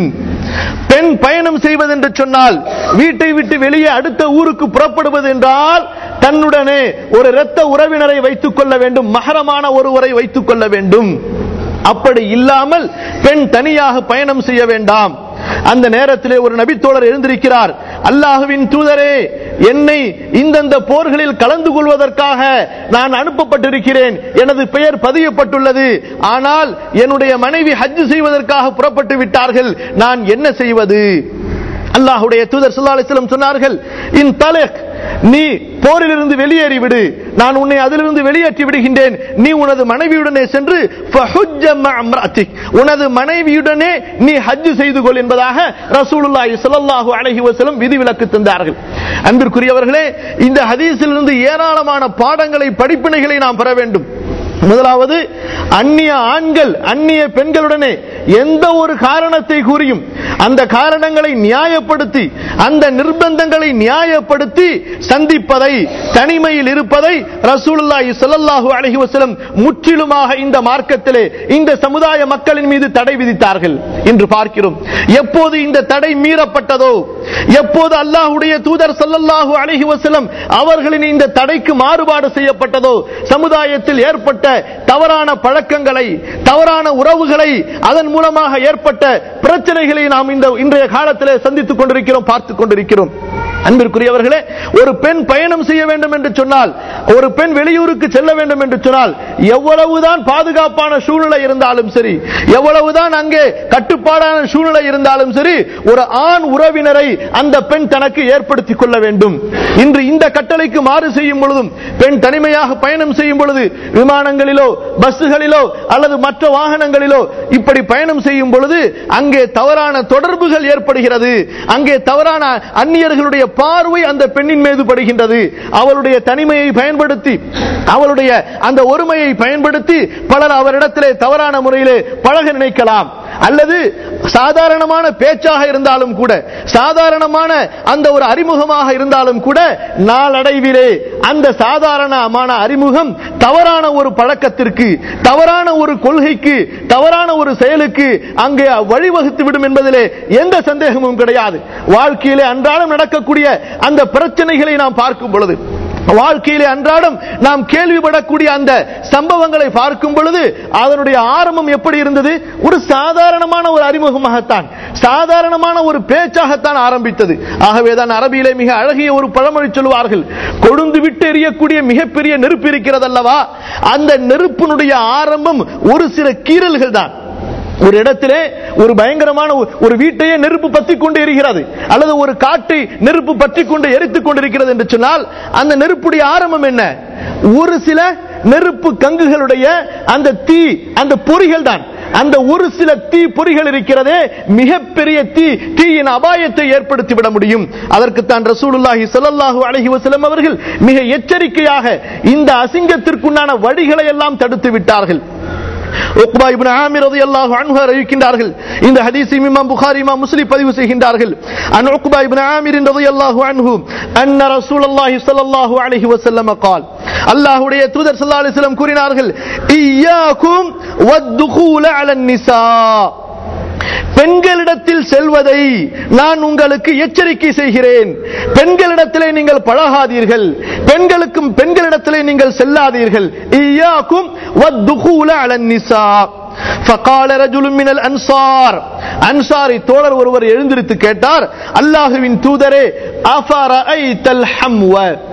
பெண் பயணம் செய்வது என்று சொன்னால் வீட்டை விட்டு வெளியே அடுத்த ஊருக்கு புறப்படுவது என்றால் தன்னுடனே ஒரு இரத்த உறவினரை வைத்துக் கொள்ள வேண்டும், மஹரமான ஒருவரை வைத்துக் கொள்ள வேண்டும். அப்படி இல்லாமல் பெண் தனியாக பயணம் செய்ய வேண்டாம். அந்த நேரத்திலே ஒரு நபித்தோழர் எழுந்திருக்கிறார், அல்லாஹ்வின் தூதரே, என்னை இந்தந்த போர்களில் கலந்து கொள்வதற்காக நான் அனுப்பப்பட்டிருக்கிறேன், எனது பெயர் பதியப்பட்டுள்ளது, ஆனால் என்னுடைய மனைவி ஹஜ் செய்வதற்காக புறப்பட்டு விட்டார்கள், நான் என்ன செய்வது? அல்லாஹ்வுடைய தூதர் ஸல்லல்லாஹு அலைஹி வஸல்லம் சொன்னார்கள், இன் தலக், நீ போரிலிருந்து வெளியேறிவிடு, நான் உன்னை அதிலிருந்து வெளியேற்றி விடுகின்றேன், நீ உனது மனைவியுடனே சென்று ஃபஹுஜ்ஜ மஅம்ரஅத்திக், உனது மனைவியுடனே நீ ஹஜ் செய்து கொள் என்பதாக ரசூலுல்லாஹி ஸல்லல்லாஹு அலைஹி வஸல்லம் விதிவிலக்கு தந்தார்கள். அன்பிற்குரியவர்களே, இந்த ஹதீஸிலிருந்து ஏராளமான பாடங்களை, படிப்பினைகளை நாம் பெற வேண்டும். முதலாவது, அந்நிய ஆண்கள் அந்நிய பெண்களுடனே எந்த ஒரு காரணத்தை கூறியும் அந்த காரணங்களை நியாயப்படுத்தி அந்த நிர்பந்தங்களை நியாயப்படுத்தி சந்திப்பதை, தனிமையில் இருப்பதை ரசூலுல்லாஹி ஸல்லல்லாஹு அலைஹி வஸல்லம் முற்றிலுமாக இந்த மார்க்கத்திலே இந்த சமுதாய மக்களின் மீது தடை விதித்தார்கள். இன்று பார்க்கிறோம், எப்போது இந்த தடை மீறப்பட்டதோ, எப்போது அல்லாஹ்வுடைய தூதர் ஸல்லல்லாஹு அலைஹி வஸல்லம் அவர்களின் இந்த தடைக்கு மாறுபாடு செய்யப்பட்டதோ, சமுதாயத்தில் ஏற்பட்ட தவறான பழக்கங்களை, தவறான உறவுகளை, அதன் மூலமாக ஏற்பட்ட பிரச்சனைகளை நாம் இந்த இன்றைய காலத்திலே சந்தித்துக் கொண்டிருக்கிறோம், பார்த்துக் கொண்டிருக்கிறோம். அன்பிற்குரியவர்களே, ஒரு பெண் பயணம் செய்ய வேண்டும் என்று சொன்னால், ஒரு பெண் வெளியூருக்கு செல்ல வேண்டும் என்று சொன்னால், எவ்வளவுதான் பாதுகாப்பான சூழ்நிலை இருந்தாலும் சரி, எவ்வளவுதான் அங்கே கட்டுப்பாடான சூழ்நிலை இருந்தாலும் சரி, ஒரு ஆண் உறவினரை அந்த பெண் தனக்கு ஏற்படுத்திக் கொள்ள வேண்டும். இன்று இந்த கட்டளைக்கு மாறு செய்யும் பொழுதும், பெண் தனிமையாக பயணம் செய்யும் பொழுது விமானங்களிலோ பஸ்களிலோ அல்லது மற்ற வாகனங்களிலோ இப்படி பயணம் செய்யும் பொழுது அங்கே தவறான தொடர்புகள் ஏற்படுகிறது, அங்கே தவறான அந்நியர்களுடைய பார்வை அந்த பெண்ணின் மீது படுகின்றது. அவளுடைய தனிமையை பயன்படுத்தி, அவளுடைய அந்த ஒருமையை பயன்படுத்தி பலர் அவரிடத்திலே தவறான முறையிலே பழக நினைக்கலாம். அல்லது சாதாரணமான பேச்சாக இருந்தாலும் கூட, சாதாரணமான அந்த ஒரு அறிமுகமாக இருந்தாலும் கூட, நாளடைவிலே அந்த சாதாரணமான அறிமுகம் தவறான ஒரு பழக்கத்திற்கு, தவறான ஒரு கொள்கைக்கு, தவறான ஒரு செயலுக்கு அங்கே வழிவகுத்து விடும் என்பதிலே எந்த சந்தேகமும் கிடையாது. வாழ்க்கையிலே அன்றாடம் நடக்கக்கூடிய அந்த பிரச்சனைகளை நாம் பார்க்கும் பொழுது, வாழ்க்கையிலே அன்றாடம் நாம் கேள்விப்படக்கூடிய அந்த சம்பவங்களை பார்க்கும் பொழுது அதனுடைய ஆரம்பம் எப்படி இருந்தது? ஒரு சாதாரணமான ஒரு அறிமுகமாகத்தான், சாதாரணமான ஒரு பேச்சாகத்தான் ஆரம்பித்தது. ஆகவேதான் அரபியிலே மிக அழகிய ஒரு பழமொழி சொல்வார்கள், கொழுந்து விட்டு எரியக்கூடிய மிகப்பெரிய நெருப்பு இருக்கிறது அல்லவா, அந்த நெருப்பினுடைய ஆரம்பம் ஒரு சில கீறல்கள் தான். ஒரு இடத்திலே ஒரு பயங்கரமான ஒரு வீட்டையே நெருப்பு பற்றி கொண்டு எரிகிறது, அல்லது ஒரு காட்டை நெருப்பு பற்றி கொண்டு எரித்துக் கொண்டிருக்கிறது என்று சொன்னால் அந்த நெருப்புடைய ஆரம்பம் என்ன? ஒரு சில நெருப்பு கங்குகளுடைய அந்த தீ, அந்த பொறிகள் தான். அந்த ஒரு சில தீ பொறிகள் இருக்கிறதே, மிகப்பெரிய தீ, தீயின் அபாயத்தை ஏற்படுத்தி விட முடியும். அதற்குத்தான் ரசூலுல்லாஹி ஸல்லல்லாஹு அலைஹி வஸல்லம் அவர்கள் மிக எச்சரிக்கையாக இந்த அசிங்கத்திற்குண்டான வழிகளை எல்லாம் தடுத்து விட்டார்கள். உக்பா இப்னு ஆமிர் ரலியல்லாஹு அன்ஹு அறிவிக்கின்றார்கள், இந்த ஹதீஸை இமாம் புகாரி, இமாம் முஸ்லிம் பதிவு செய்கின்றார்கள். அன் உக்பா இப்னு ஆமிர் ரலியல்லாஹு அன்ஹு அன்ன ரசூலுல்லாஹி ஸல்லல்லாஹு அலைஹி வஸல்லம் قال, அல்லாஹ்வுடைய தூதர் ஸல்லல்லாஹு அலைஹி வஸல்லம் கூறினார்கள், இய்யாகும் வத்துகூல அலன் நிசா, பெண்களிடத்தில் செல்வதை நான் உங்களுக்கு எச்சரிக்கை செய்கிறேன். பெண்களிடத்திலே நீங்கள் பழகாதீர்கள், பெண்களுக்கும் பெண்களிடத்திலே நீங்கள் செல்லாதீர்கள். இய்யாகும் வத்துகூல அலன் நிசா. فقال رجل من الانصار, அன்சாரி தோழர் ஒருவர் எழுந்திருத்து கேட்டார், அல்லாஹ்வின் தூதரே, அஃபரஐதல் ஹம்வ,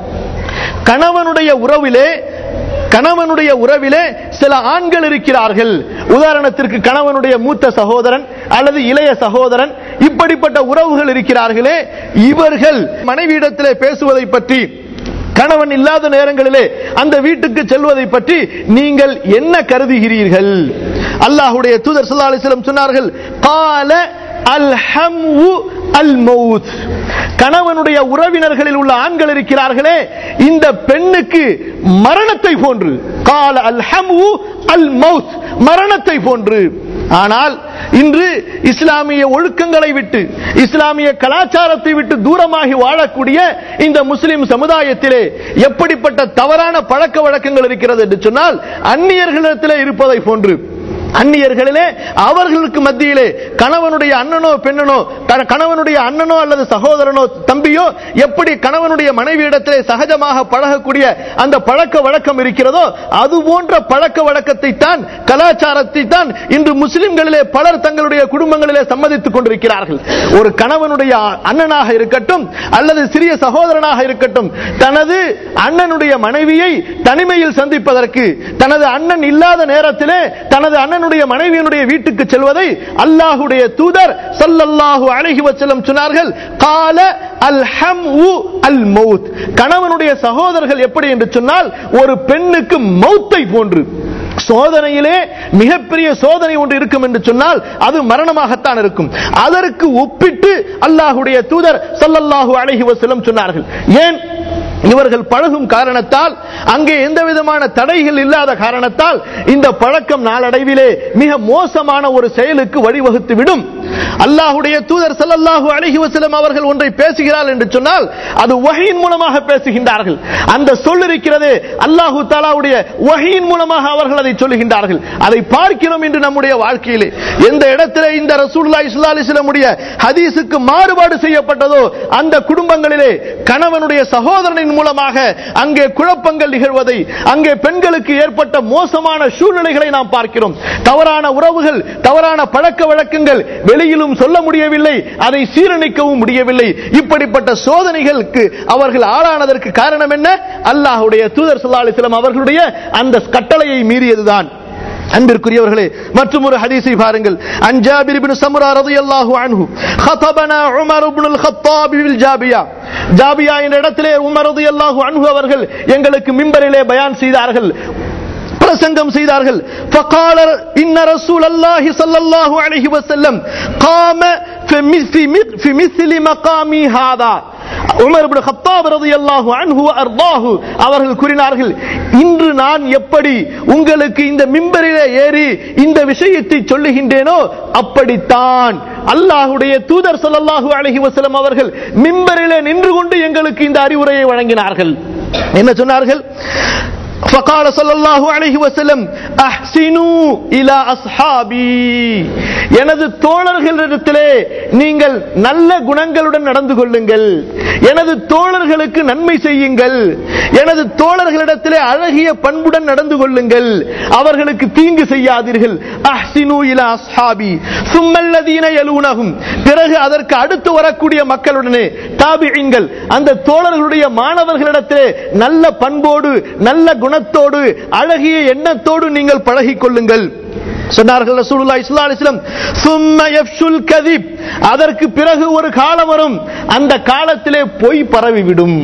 கணவனுடைய உறவிலே கணவனுடைய உறவிலே சில ஆண்கள் இருக்கிறார்கள். உதாரணத்திற்கு கணவனுடைய மூத்த சகோதரன் அல்லது இளைய சகோதரன், இப்படிப்பட்ட உறவுகள் இருக்கிறார்களே, இவர்கள் மனைவியிடத்திலே பேசுவதை பற்றி, கணவன் இல்லாத நேரங்களிலே அந்த வீட்டுக்கு செல்வதை பற்றி நீங்கள் என்ன கருதுகிறீர்கள்? அல்லாஹ்வுடைய தூதர் ஸல்லல்லாஹு அலைஹி வஸல்லம் சொன்னார்கள், قال அல் ஹம்வு அல் மௌத். கணவனுடைய உறவினர்களில் உள்ள ஆண்கள் இருக்கிறார்களே, இந்த பெண்ணுக்கு மரணத்தை போன்று. கால அல் ஹம்வு அல் மௌத், மரணத்தை போன்று. ஆனால் இன்று இஸ்லாமிய ஒழுக்கங்களை விட்டு, இஸ்லாமிய கலாச்சாரத்தை விட்டு தூரமாகி வாழக்கூடிய இந்த முஸ்லிம் சமுதாயத்திலே எப்படிப்பட்ட தவறான பழக்க வழக்கங்கள் இருக்கிறது என்று சொன்னால், அந்நியர்களிடத்திலே இருப்பதை போன்று. அந்நியர்களிலே அவர்களுக்கு மத்தியிலே கணவனுடைய அண்ணனோ பெண்ணனோ, கணவனுடைய அண்ணனோ அல்லது சகோதரனோ தம்பியோ எப்படி கணவனுடைய மனைவியிடத்திலே சகஜமாக பழகக்கூடிய அந்த பழக்க வழக்கம் இருக்கிறதோ, அது போன்ற பழக்க வழக்கத்தை தான், கலாச்சாரத்தை தான் இன்று முஸ்லிம்களிலே பலர் தங்களுடைய குடும்பங்களிலே சம்மதித்துக் கொண்டிருக்கிறார்கள். ஒரு கணவனுடைய அண்ணனாக இருக்கட்டும் அல்லது சிறிய சகோதரனாக இருக்கட்டும், தனது அண்ணனுடைய மனைவியை தனிமையில் சந்திப்பதற்கு, தனது அண்ணன் இல்லாத நேரத்திலே தனது அண்ணன் மனைவியினுடைய வீட்டுக்கு செல்வதை அல்லாஹ்வுடைய தூதர் ஸல்லல்லாஹு அலைஹி வஸல்லம் சொன்னார்கள். கால அல் ஹம்வு அல் மௌத். கணவனுடைய சகோதரர்கள் எப்படி என்று சொன்னால், ஒரு பெண்ணுக்கு மௌத்தை போன்று. சோதனையிலே மிகப்பெரிய சோதனை ஒன்று இருக்கும் என்று சொன்னால் அது மரணமாகத்தான் இருக்கும். அதற்கு ஒப்பிட்டு அல்லாஹ்வுடைய தூதர் ஸல்லல்லாஹு அலைஹி வஸல்லம் சொன்னார்கள். ஏன்? இவர்கள் பழகும் காரணத்தால், அங்கே எந்த விதமான தடைகள் இல்லாத காரணத்தால் இந்த பழக்கம் நாளடைவிலே மிக மோசமான ஒரு செயலுக்கு வழிவகுத்து விடும். அல்லாஹ்வுடைய தூதர் ஸல்லல்லாஹு அலைஹி வஸல்லம் அவர்கள் ஒன்றை பேசுகிறார்கள் என்று சொன்னால் அது வஹீயின் மூலமாக பேசுகின்றார்கள். அந்த சொல் இருக்கிறது, அல்லாஹ் தஆலாவுடைய வஹீயின் மூலமாக அவர்கள் அதை சொல்லுகின்றார்கள். அதை பார்க்கிறோம் என்று நம்முடைய வாழ்க்கையிலே. எந்த இடத்திலே இந்த ரசூலுல்லாஹி ஸல்லல்லாஹு அலைஹி வஸல்லம் உடைய ஹதீஸுக்கு மாறுபாடு செய்யப்பட்டதோ அந்த குடும்பங்களிலே கணவனுடைய சகோதரனின் மூலமாக அங்கே குழப்பங்கள் நிகழ்வதை, அங்கே பெண்களுக்கு ஏற்பட்ட மோசமான சூழ்நிலைகளை நாம் பார்க்கிறோம். தவறான உறவுகள், தவறான பழக்க வழக்கங்கள் வெளியிலும் சொல்ல முடியவில்லை, அதை சீரணிக்கவும் முடியவில்லை. இப்படிப்பட்ட சோதனைகளுக்கு அவர்கள் ஆளானதற்கு காரணம் என்ன? அல்லாஹ்வுடைய தூதர் ஸல்லல்லாஹு அலைஹி வஸல்லம் அவர்களுடைய அந்த கட்டளையை மீறியதுதான். அன்பிற்குரியவர்களே, மற்றும் ஒரு ஹதீஸை பாருங்கள். அன் ஜாபிர் இப்னு சம்ரா ரலியல்லாஹு அன்ஹு خطبنا عمر بن الخطاب بالجابية. ஜாபியா என்ற இடத்திலே உமர் ரலியல்லாஹு அன்ஹு அவர்கள் எங்களுக்கு மிம்பரிலே பயான் செய்தார்கள், பிரசங்கம் செய்தார்கள். فقال ان رسول الله صلى الله عليه وسلم قام في مثل مقامي هذا. உமர் இப்னு கத்தாப் ரலியல்லாஹு அன்ஹு அர்தாஹு அவர்கள் கூறினார்கள், இன்று நான் எப்படி உங்களுக்கு இந்த மிம்பரிலே ஏறி இந்த விஷயத்தை சொல்லுகின்றேனோ அப்படித்தான் அல்லாஹ்வுடைய தூதர் ஸல்லல்லாஹு அலைஹி வஸல்லம் அவர்கள் மிம்பரிலே நின்று கொண்டு எங்களுக்கு இந்த அறிவுரையை வழங்கினார்கள். என்ன சொன்னார்கள்? فقال صلى الله عليه وسلم احسنوا الى اصحابي. எனது தோழர்களிடத்திலே நீங்கள் நல்ல குணங்களுடன் நடந்து கொள்ளுங்கள், எனது தோழர்களுக்கு நன்மை செய்யுங்கள், எனது தோழர்களிடத்திலே அழகிய பண்புடன் நடந்து கொள்ளுங்கள், அவர்களுக்கு தீங்கு செய்யாதீர்கள். அஹ்சினு இலா அஸ்ஹாபி ثم الذين يلونهم. பிறகு அதற்கு அடுத்து வரக்கூடிய மக்களுடனே தாபிஈன்கள், அந்த தோழர்களுடைய மாணவர்களிடத்திலே நல்ல பண்போடு, நல்ல குணத்தோடு, அழகிய எண்ணத்தோடு நீங்கள் பழகிக் கொள்ளுங்கள் சொன்னார்கள் ரசூலுல்லாஹி ஸல்லல்லாஹு அலைஹி வஸல்லம். ثم يفشل الكذب. அதற்கு பிறகு ஒரு காலம் வரும், அந்த காலத்திலே பொய் பரவிவிடும்.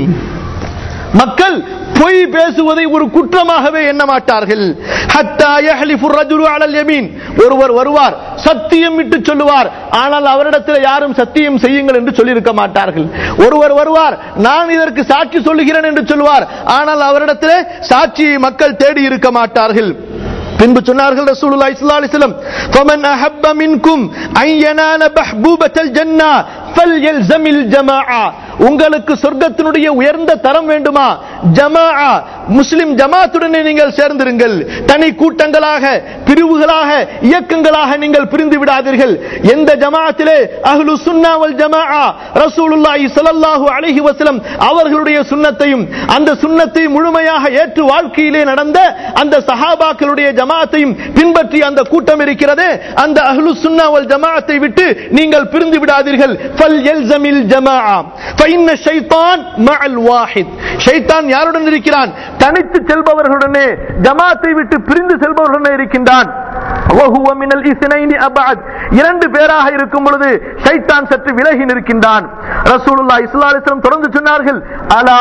மக்கள் பொய் பேசுவதை ஒரு குற்றமாகவே எண்ண மாட்டார்கள். ஹத்தா யஹ்லிஃபு الرجل على اليمين. ஒருவர் வருவார், சத்தியம் விட்டு சொல்லுவார், ஆனால் அவரிடத்தில் யாரும் சத்தியம் செய்யுங்கள் என்று சொல்லி இருக்க மாட்டார்கள். ஒருவர் வருவார், நான் இதற்கு சாட்சி சொல்லுகிறேன் என்று சொல்லுவார், ஆனால் அவரிடத்தில் சாட்சியை மக்கள் தேடி இருக்க மாட்டார்கள். பின்பு சொன்னார்கள் ரசூலுல்லாஹி ஸல்லல்லாஹு அலைஹி வஸல்லம், ஃபமன் அஹப்ப மின்கும் அன் யனால பஹ்பூபத்தல் ஜன்னah ஃபல்யல்ஸமில் ஜமாஅ. உங்களுக்கு சொர்க்கத்தினுடைய உயர்ந்த தரம் வேண்டுமா? ஜமாஅ, முஸ்லிம் ஜமாத்துடனே நீங்கள் சேர்ந்திருங்கள். தனி கூட்டங்களாக, பிரிவுகளாக, இயக்கங்களாக நீங்கள் பிரிந்து விடாதீர்கள். எந்த ஜமாஅத்திலே அஹ்லு சுன்னா வல் ஜமாஅ ரசூலுல்லாஹி ஸல்லல்லாஹு அலைஹி வஸல்லம் அவர்களுடைய சுன்னத்தையும் அந்த சுன்னத்தை முழுமையாக ஏற்று வாழ்க்கையிலே நடந்த அந்த சஹாபாக்களுடைய ஜமாஅத்தையும் பின்பற்றி அந்த கூட்டம் இருக்கிறது, அந்த அஹ்லு சுன்னா வல் ஜமாஅத்தை விட்டு நீங்கள் பிரிந்து விடாதீர்கள். ஃபல்யல்ஸமில் ஜமாஅ ஃபஇன்ன ஷைத்தான் மஅல் வாஹித். ஷைத்தான் யாருடன் இருக்கிறான்? தனித்து செல்பவர்களுடனே, ஜமாஅத்தை விட்டு பிரிந்து செல்பவர்களுடனே இருக்கின்றான். வஹுவ மினல் இஸ்னைனி அபஅத். இரண்டு பேராக இருக்கும் பொழுது ஷைத்தான் சற்று விலகி நிற்கின்றான். ரசூலுல்லாஹி ஸல்லல்லாஹு அலைஹி வஸல்லம் தொடர்ந்து சொன்னார்கள், அலா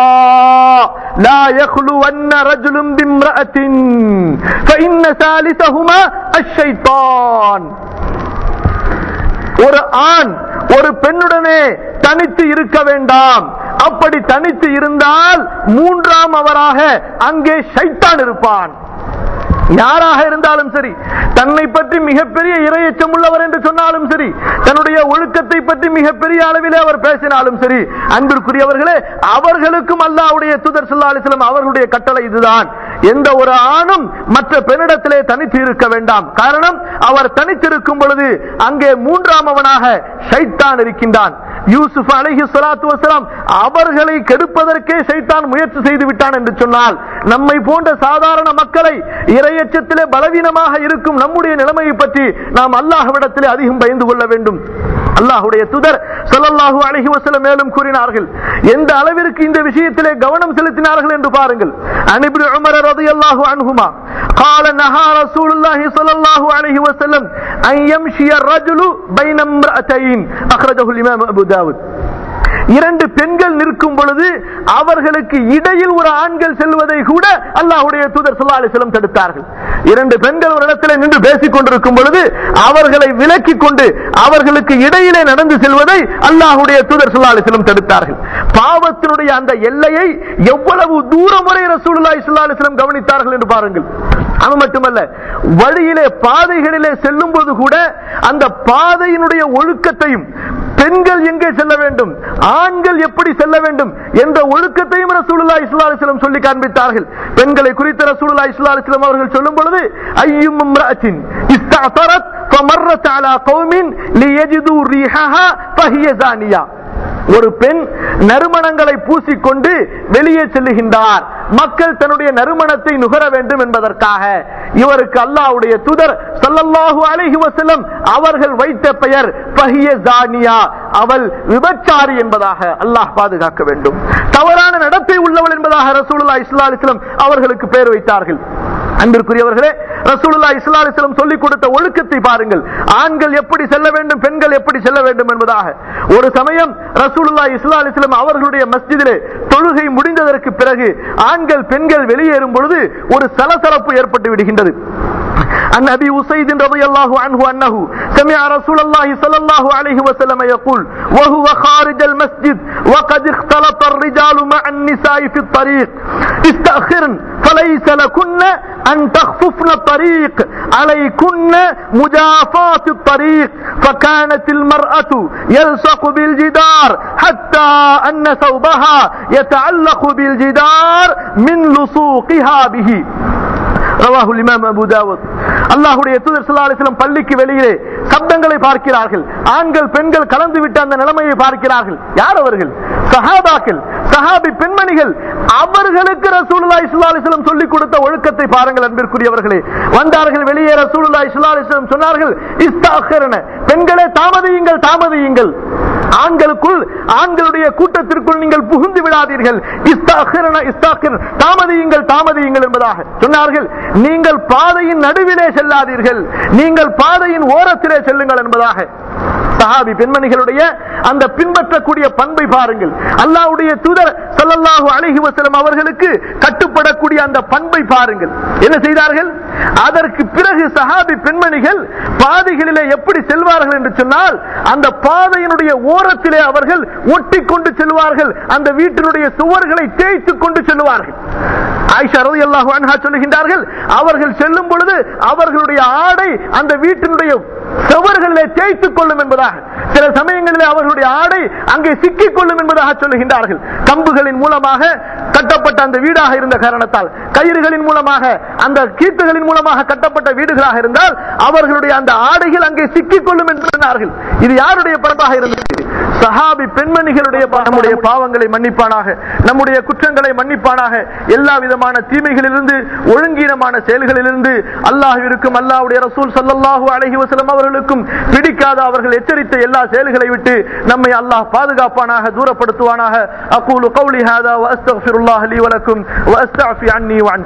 லா யக்லுவன்ன ரஜுலுன் பிம்ரஅத்தின் ஃபஇன்ன ஸாலிஸஹுமா அஷ்-ஷைத்தான். ஒரு ஆண் ஒரு பெண்ணுடனே தனித்து இருக்க வேண்டாம். அப்படி தனித்து இருந்தால் மூன்றாம் அவராக அங்கே ஷைத்தான் இருப்பான். யாராக இருந்தாலும் சரி, தன்னை பற்றி மிகப்பெரிய இரையச்சம் உள்ளவர் என்று சொன்னாலும் சரி, தன்னுடைய ஒழுக்கத்தை பற்றி மிகப்பெரிய அளவிலே அவர் பேசினாலும் சரி, அன்பிற்குரியவர்களே, அவர்களுக்கும் அல்லாஹ்வுடைய தூதர் ஸல்லல்லாஹு அலைஹி வஸல்லம் அவர்களுடைய கட்டளை இதுதான். எந்த ஒரு ஆணும் மற்ற பெண்ணிடத்திலே தனித்து இருக்க வேண்டாம். காரணம், அவர் தனித்திருக்கும் பொழுது அங்கே மூன்றாம் அவனாக ஷைத்தான் இருக்கின்றான். யூசுப் அலைஹிஸ்ஸலாத்து வஸலாம் அவர்களை கெடுப்பதற்கே ஷைத்தான் முயற்சி செய்து விட்டான் என்று சொன்னால், நம்மை போன்ற சாதாரண மக்களை இறையச்சத்திலே பலவீனமாக இருக்கும் நம்முடைய நிலைமையை பற்றி நாம் அல்லாஹ்விடத்திலே அதிகம் பயந்து கொள்ள வேண்டும். அல்லாஹ்வுடைய தூதர் ஸல்லல்லாஹு அலைஹி வஸல்லம் மேலும் கூறினார்கள், எந்த அளவிற்கு இந்த விஷயத்திலே கவனம் செலுத்தினார்கள் என்று பாருங்கள். அன் இப்னு உமர் ரலியல்லாஹு அன்ஹுமா قال نهى رسول الله صلى الله عليه وسلم ان يمشي الرجل بين امرأتين اخرجه الامام ابو داود. இரண்டு பெண்கள் நிற்கும் பொழுது அவர்களுக்கு இடையில் ஒரு ஆண்கள் செல்வதை கூட அல்லாஹ்வுடைய தூதர் ஸல்லல்லாஹு அலைஹி வஸல்லம் தடுத்தார்கள். இரண்டு பெண்கள் ஒரு இடத்தில் நின்று பேசிக் கொண்டிருக்கும் பொழுது அவர்களை விலக்கிக் கொண்டு அவர்களுக்கு இடையிலே நடந்து செல்வதை அல்லாஹ்வுடைய தூதர் ஸல்லல்லாஹு அலைஹி வஸல்லம் தடுத்தார்கள். பாவத்தினுடைய அந்த எல்லையை எவ்வளவு தூரம் வரை ரசூலுல்லாஹி ஸல்லல்லாஹு அலைஹி வஸல்லம் கவனித்தார்கள் என்று பாருங்கள். அது மட்டுமல்ல, வழியிலே பாதைகளிலே செல்லும் போது கூட அந்த பாதையினுடைய ஒழுக்கத்தையும், பெண்கள் எங்கே செல்ல வேண்டும், ஆண்கள் எப்படி செல்ல வேண்டும் என்ற ஒழுக்கத்தையும் ரசூலுல்லாஹி ஸல்லல்லாஹு அலைஹி வஸல்லம் சொல்லி காண்பித்தார்கள். பெண்களை குறித்து ரசூலுல்லாஹி ஸல்லல்லாஹு அலைஹி வஸல்லம் அவர்கள் சொல்லும் பொழுது, அய்யும் இம்ரஅத்தின் இஸ்தஅதரத் ஃபமர்ரத் அலா கௌமின் லியஜிது ரீஹஹா ஃபஹிய ஜானியா. ஒரு பெண் நறுமணங்களை பூசிக்கொண்டு வெளியே செல்லுகின்றார், மக்கள் தன்னுடைய நறுமணத்தை நுகர வேண்டும் என்பதற்காக. இவருக்கு அல்லாஹ்வுடைய தூதர் ஸல்லல்லாஹு அலைஹி வஸல்லம் அவர்கள் வைத்த பெயர் ஃபஹிய ஜானியா, அவள் விபச்சாரி என்பதாக. அல்லாஹ் பாதுகாக்க வேண்டும். தவறான நடத்தை உள்ளவள் என்பதாக ரசூலுல்லாஹி ஸல்லல்லாஹு அலைஹி வஸல்லம் அவர்களுக்கு பெயர் வைத்தார்கள். அன்பிற்குரியவர்களே, ரசூலுல்லாஹி ஸல்லல்லாஹு அலைஹி வஸல்லம் சொல்லிக் கொடுத்த ஒழுக்கத்தை பாருங்கள். ஆண்கள் எப்படி செல்ல வேண்டும், பெண்கள் எப்படி செல்ல வேண்டும் என்பதாக. ஒரு சமயம் ரசூலுல்லாஹி ஸல்லல்லாஹு அலைஹி வஸல்லம் அவர்களுடைய மஸ்ஜிதிலே தொழுகை முடிந்ததற்கு பிறகு ஆண்கள் பெண்கள் வெளியேறும் பொழுது ஒரு சலசலப்பு ஏற்பட்டு விடுகின்றது. عن أبي أسيد رضي الله عنه أنه سمع رسول الله صلى الله عليه وسلم يقول وهو خارج المسجد وقد اختلط الرجال مع النساء في الطريق استأخرن فليس لكن أن تخففن الطريق عليكن مجافات الطريق فكانت المرأة يلصق بالجدار حتى أن ثوبها يتعلق بالجدار من لصوقها به. ரவாஹு இமாம் அபூ தாவூத். அல்லாஹ்வுடைய தூதர் ஸல்லல்லாஹு அலைஹி வஸல்லம் பள்ளிக்கு வெளியிலே சப்தங்களை பார்க்கிறார்கள். ஆண்கள் பெண்கள் கலந்து விட்ட அந்த நிலைமையை பார்க்கிறார்கள். யார் அவர்கள்? சஹாபாக்கள், சஹாபி பெண்மணிகள். அவர்களுக்கு ரசூலுல்லாஹி ஸல்லல்லாஹு அலைஹி வஸல்லம் சொல்லிக் கொடுத்த ஒழுக்கத்தை பாருங்கள் அன்பிற்குரியவர்களே. வந்தார்கள் வெளியே, ரசூலுல்லாஹி ஸல்லல்லாஹு அலைஹி வஸல்லம் சொன்னார்கள், இஸ்தஅഖிர்ன, பெண்களே தாமதியுங்கள் தாமதியுங்கள், ஆண்களுக்குள் ஆண்களுடைய கூட்டத்திற்குள் நீங்கள் புகுந்து விடாதீர்கள். இஸ்தஅഖிர்ன இஸ்தஅഖிர், தாமதியுங்கள் தாமதியுங்கள் என்பதாக சொன்னார்கள். நீங்கள் பாதையின் நடுவிலே செல்லாதீர்கள், நீங்கள் பாதையின் ஓரத்திலே செல்லுங்கள் என்பதாக. சஹாபி பெண்மணிகளுடைய அந்த பின்பற்றக்கூடிய பண்பை பாருங்கள். அல்லாஹ்வுடைய தூதர் ஸல்லல்லாஹு அலைஹி வஸல்லம் அவர்களுக்கு கட்டுப்படக்கூடிய அந்த பண்பை பாருங்கள். என்ன செய்தார்கள்? அதற்கு பிறகு சஹாபி பெண்மணிகள் பாதைகளிலே எப்படி செல்வார்கள் என்று சொன்னால், அந்த பாதையினுடைய ஓரத்திலே அவர்கள் ஒட்டி கொண்டு செல்வார்கள், அந்த வீட்டினுடைய சுவர்களை தேய்த்துக் கொண்டு செல்வார்கள். ஆயிஷா ரலியல்லாஹு அன்ஹா சொல்லுகின்றார்கள், அவர்கள் செல்லும் பொழுது அவர்களுடைய ஆடை அந்த வீட்டினுடைய சுவர்களிலே தேய்த்துக் கொள்ளும் என்பதாக. சில சமயங்களிலே அவர்களுடைய ஆடை அங்கே சிக்கிக் கொள்ளும் என்பதாக சொல்லுகின்றார்கள். கம்புகளின் மூலமாக கட்டப்பட்ட அந்த வீடாக இருந்த காரணத்தால், கயிறுகளின் மூலமாக அந்த கீத்துகளின் மூலமாக கட்டப்பட்ட வீடுகளாக இருந்தால் அவர்களுடைய அந்த ஆடைகள் அங்கே சிக்கிக் கொள்ளும் என்று சொன்னார்கள். இது யாருடைய பண்பாக இருந்தது? சஹாபி பெண்மணிகளுடைய. நம்முடைய பாவங்களை மன்னிப்பானாக, நம்முடைய குற்றங்களை மன்னிப்பானாக, எல்லா விதமான தீமைகளிலிருந்து ஒழுங்கீனமான செயல்களிலிருந்து அல்லாஹ்விற்கும் அல்லாஹ்வுடைய ரசூல் ஸல்லல்லாஹு அலைஹி வஸல்லம் அவர்களுக்கும் பிடிக்காத அவர்கள் எச்சரித்த எல்லா செயல்களை விட்டு நம்மை அல்லாஹ் பாதுகாப்பானாக, தூரப்படுத்துவானாக. அகூலு கௌலி ஹாதா வ அஸ்தக்ஃபிருல்லாஹ் லீ வ லக்கும் வ அஸ்தஃபி அன்னி வ அன்கும்.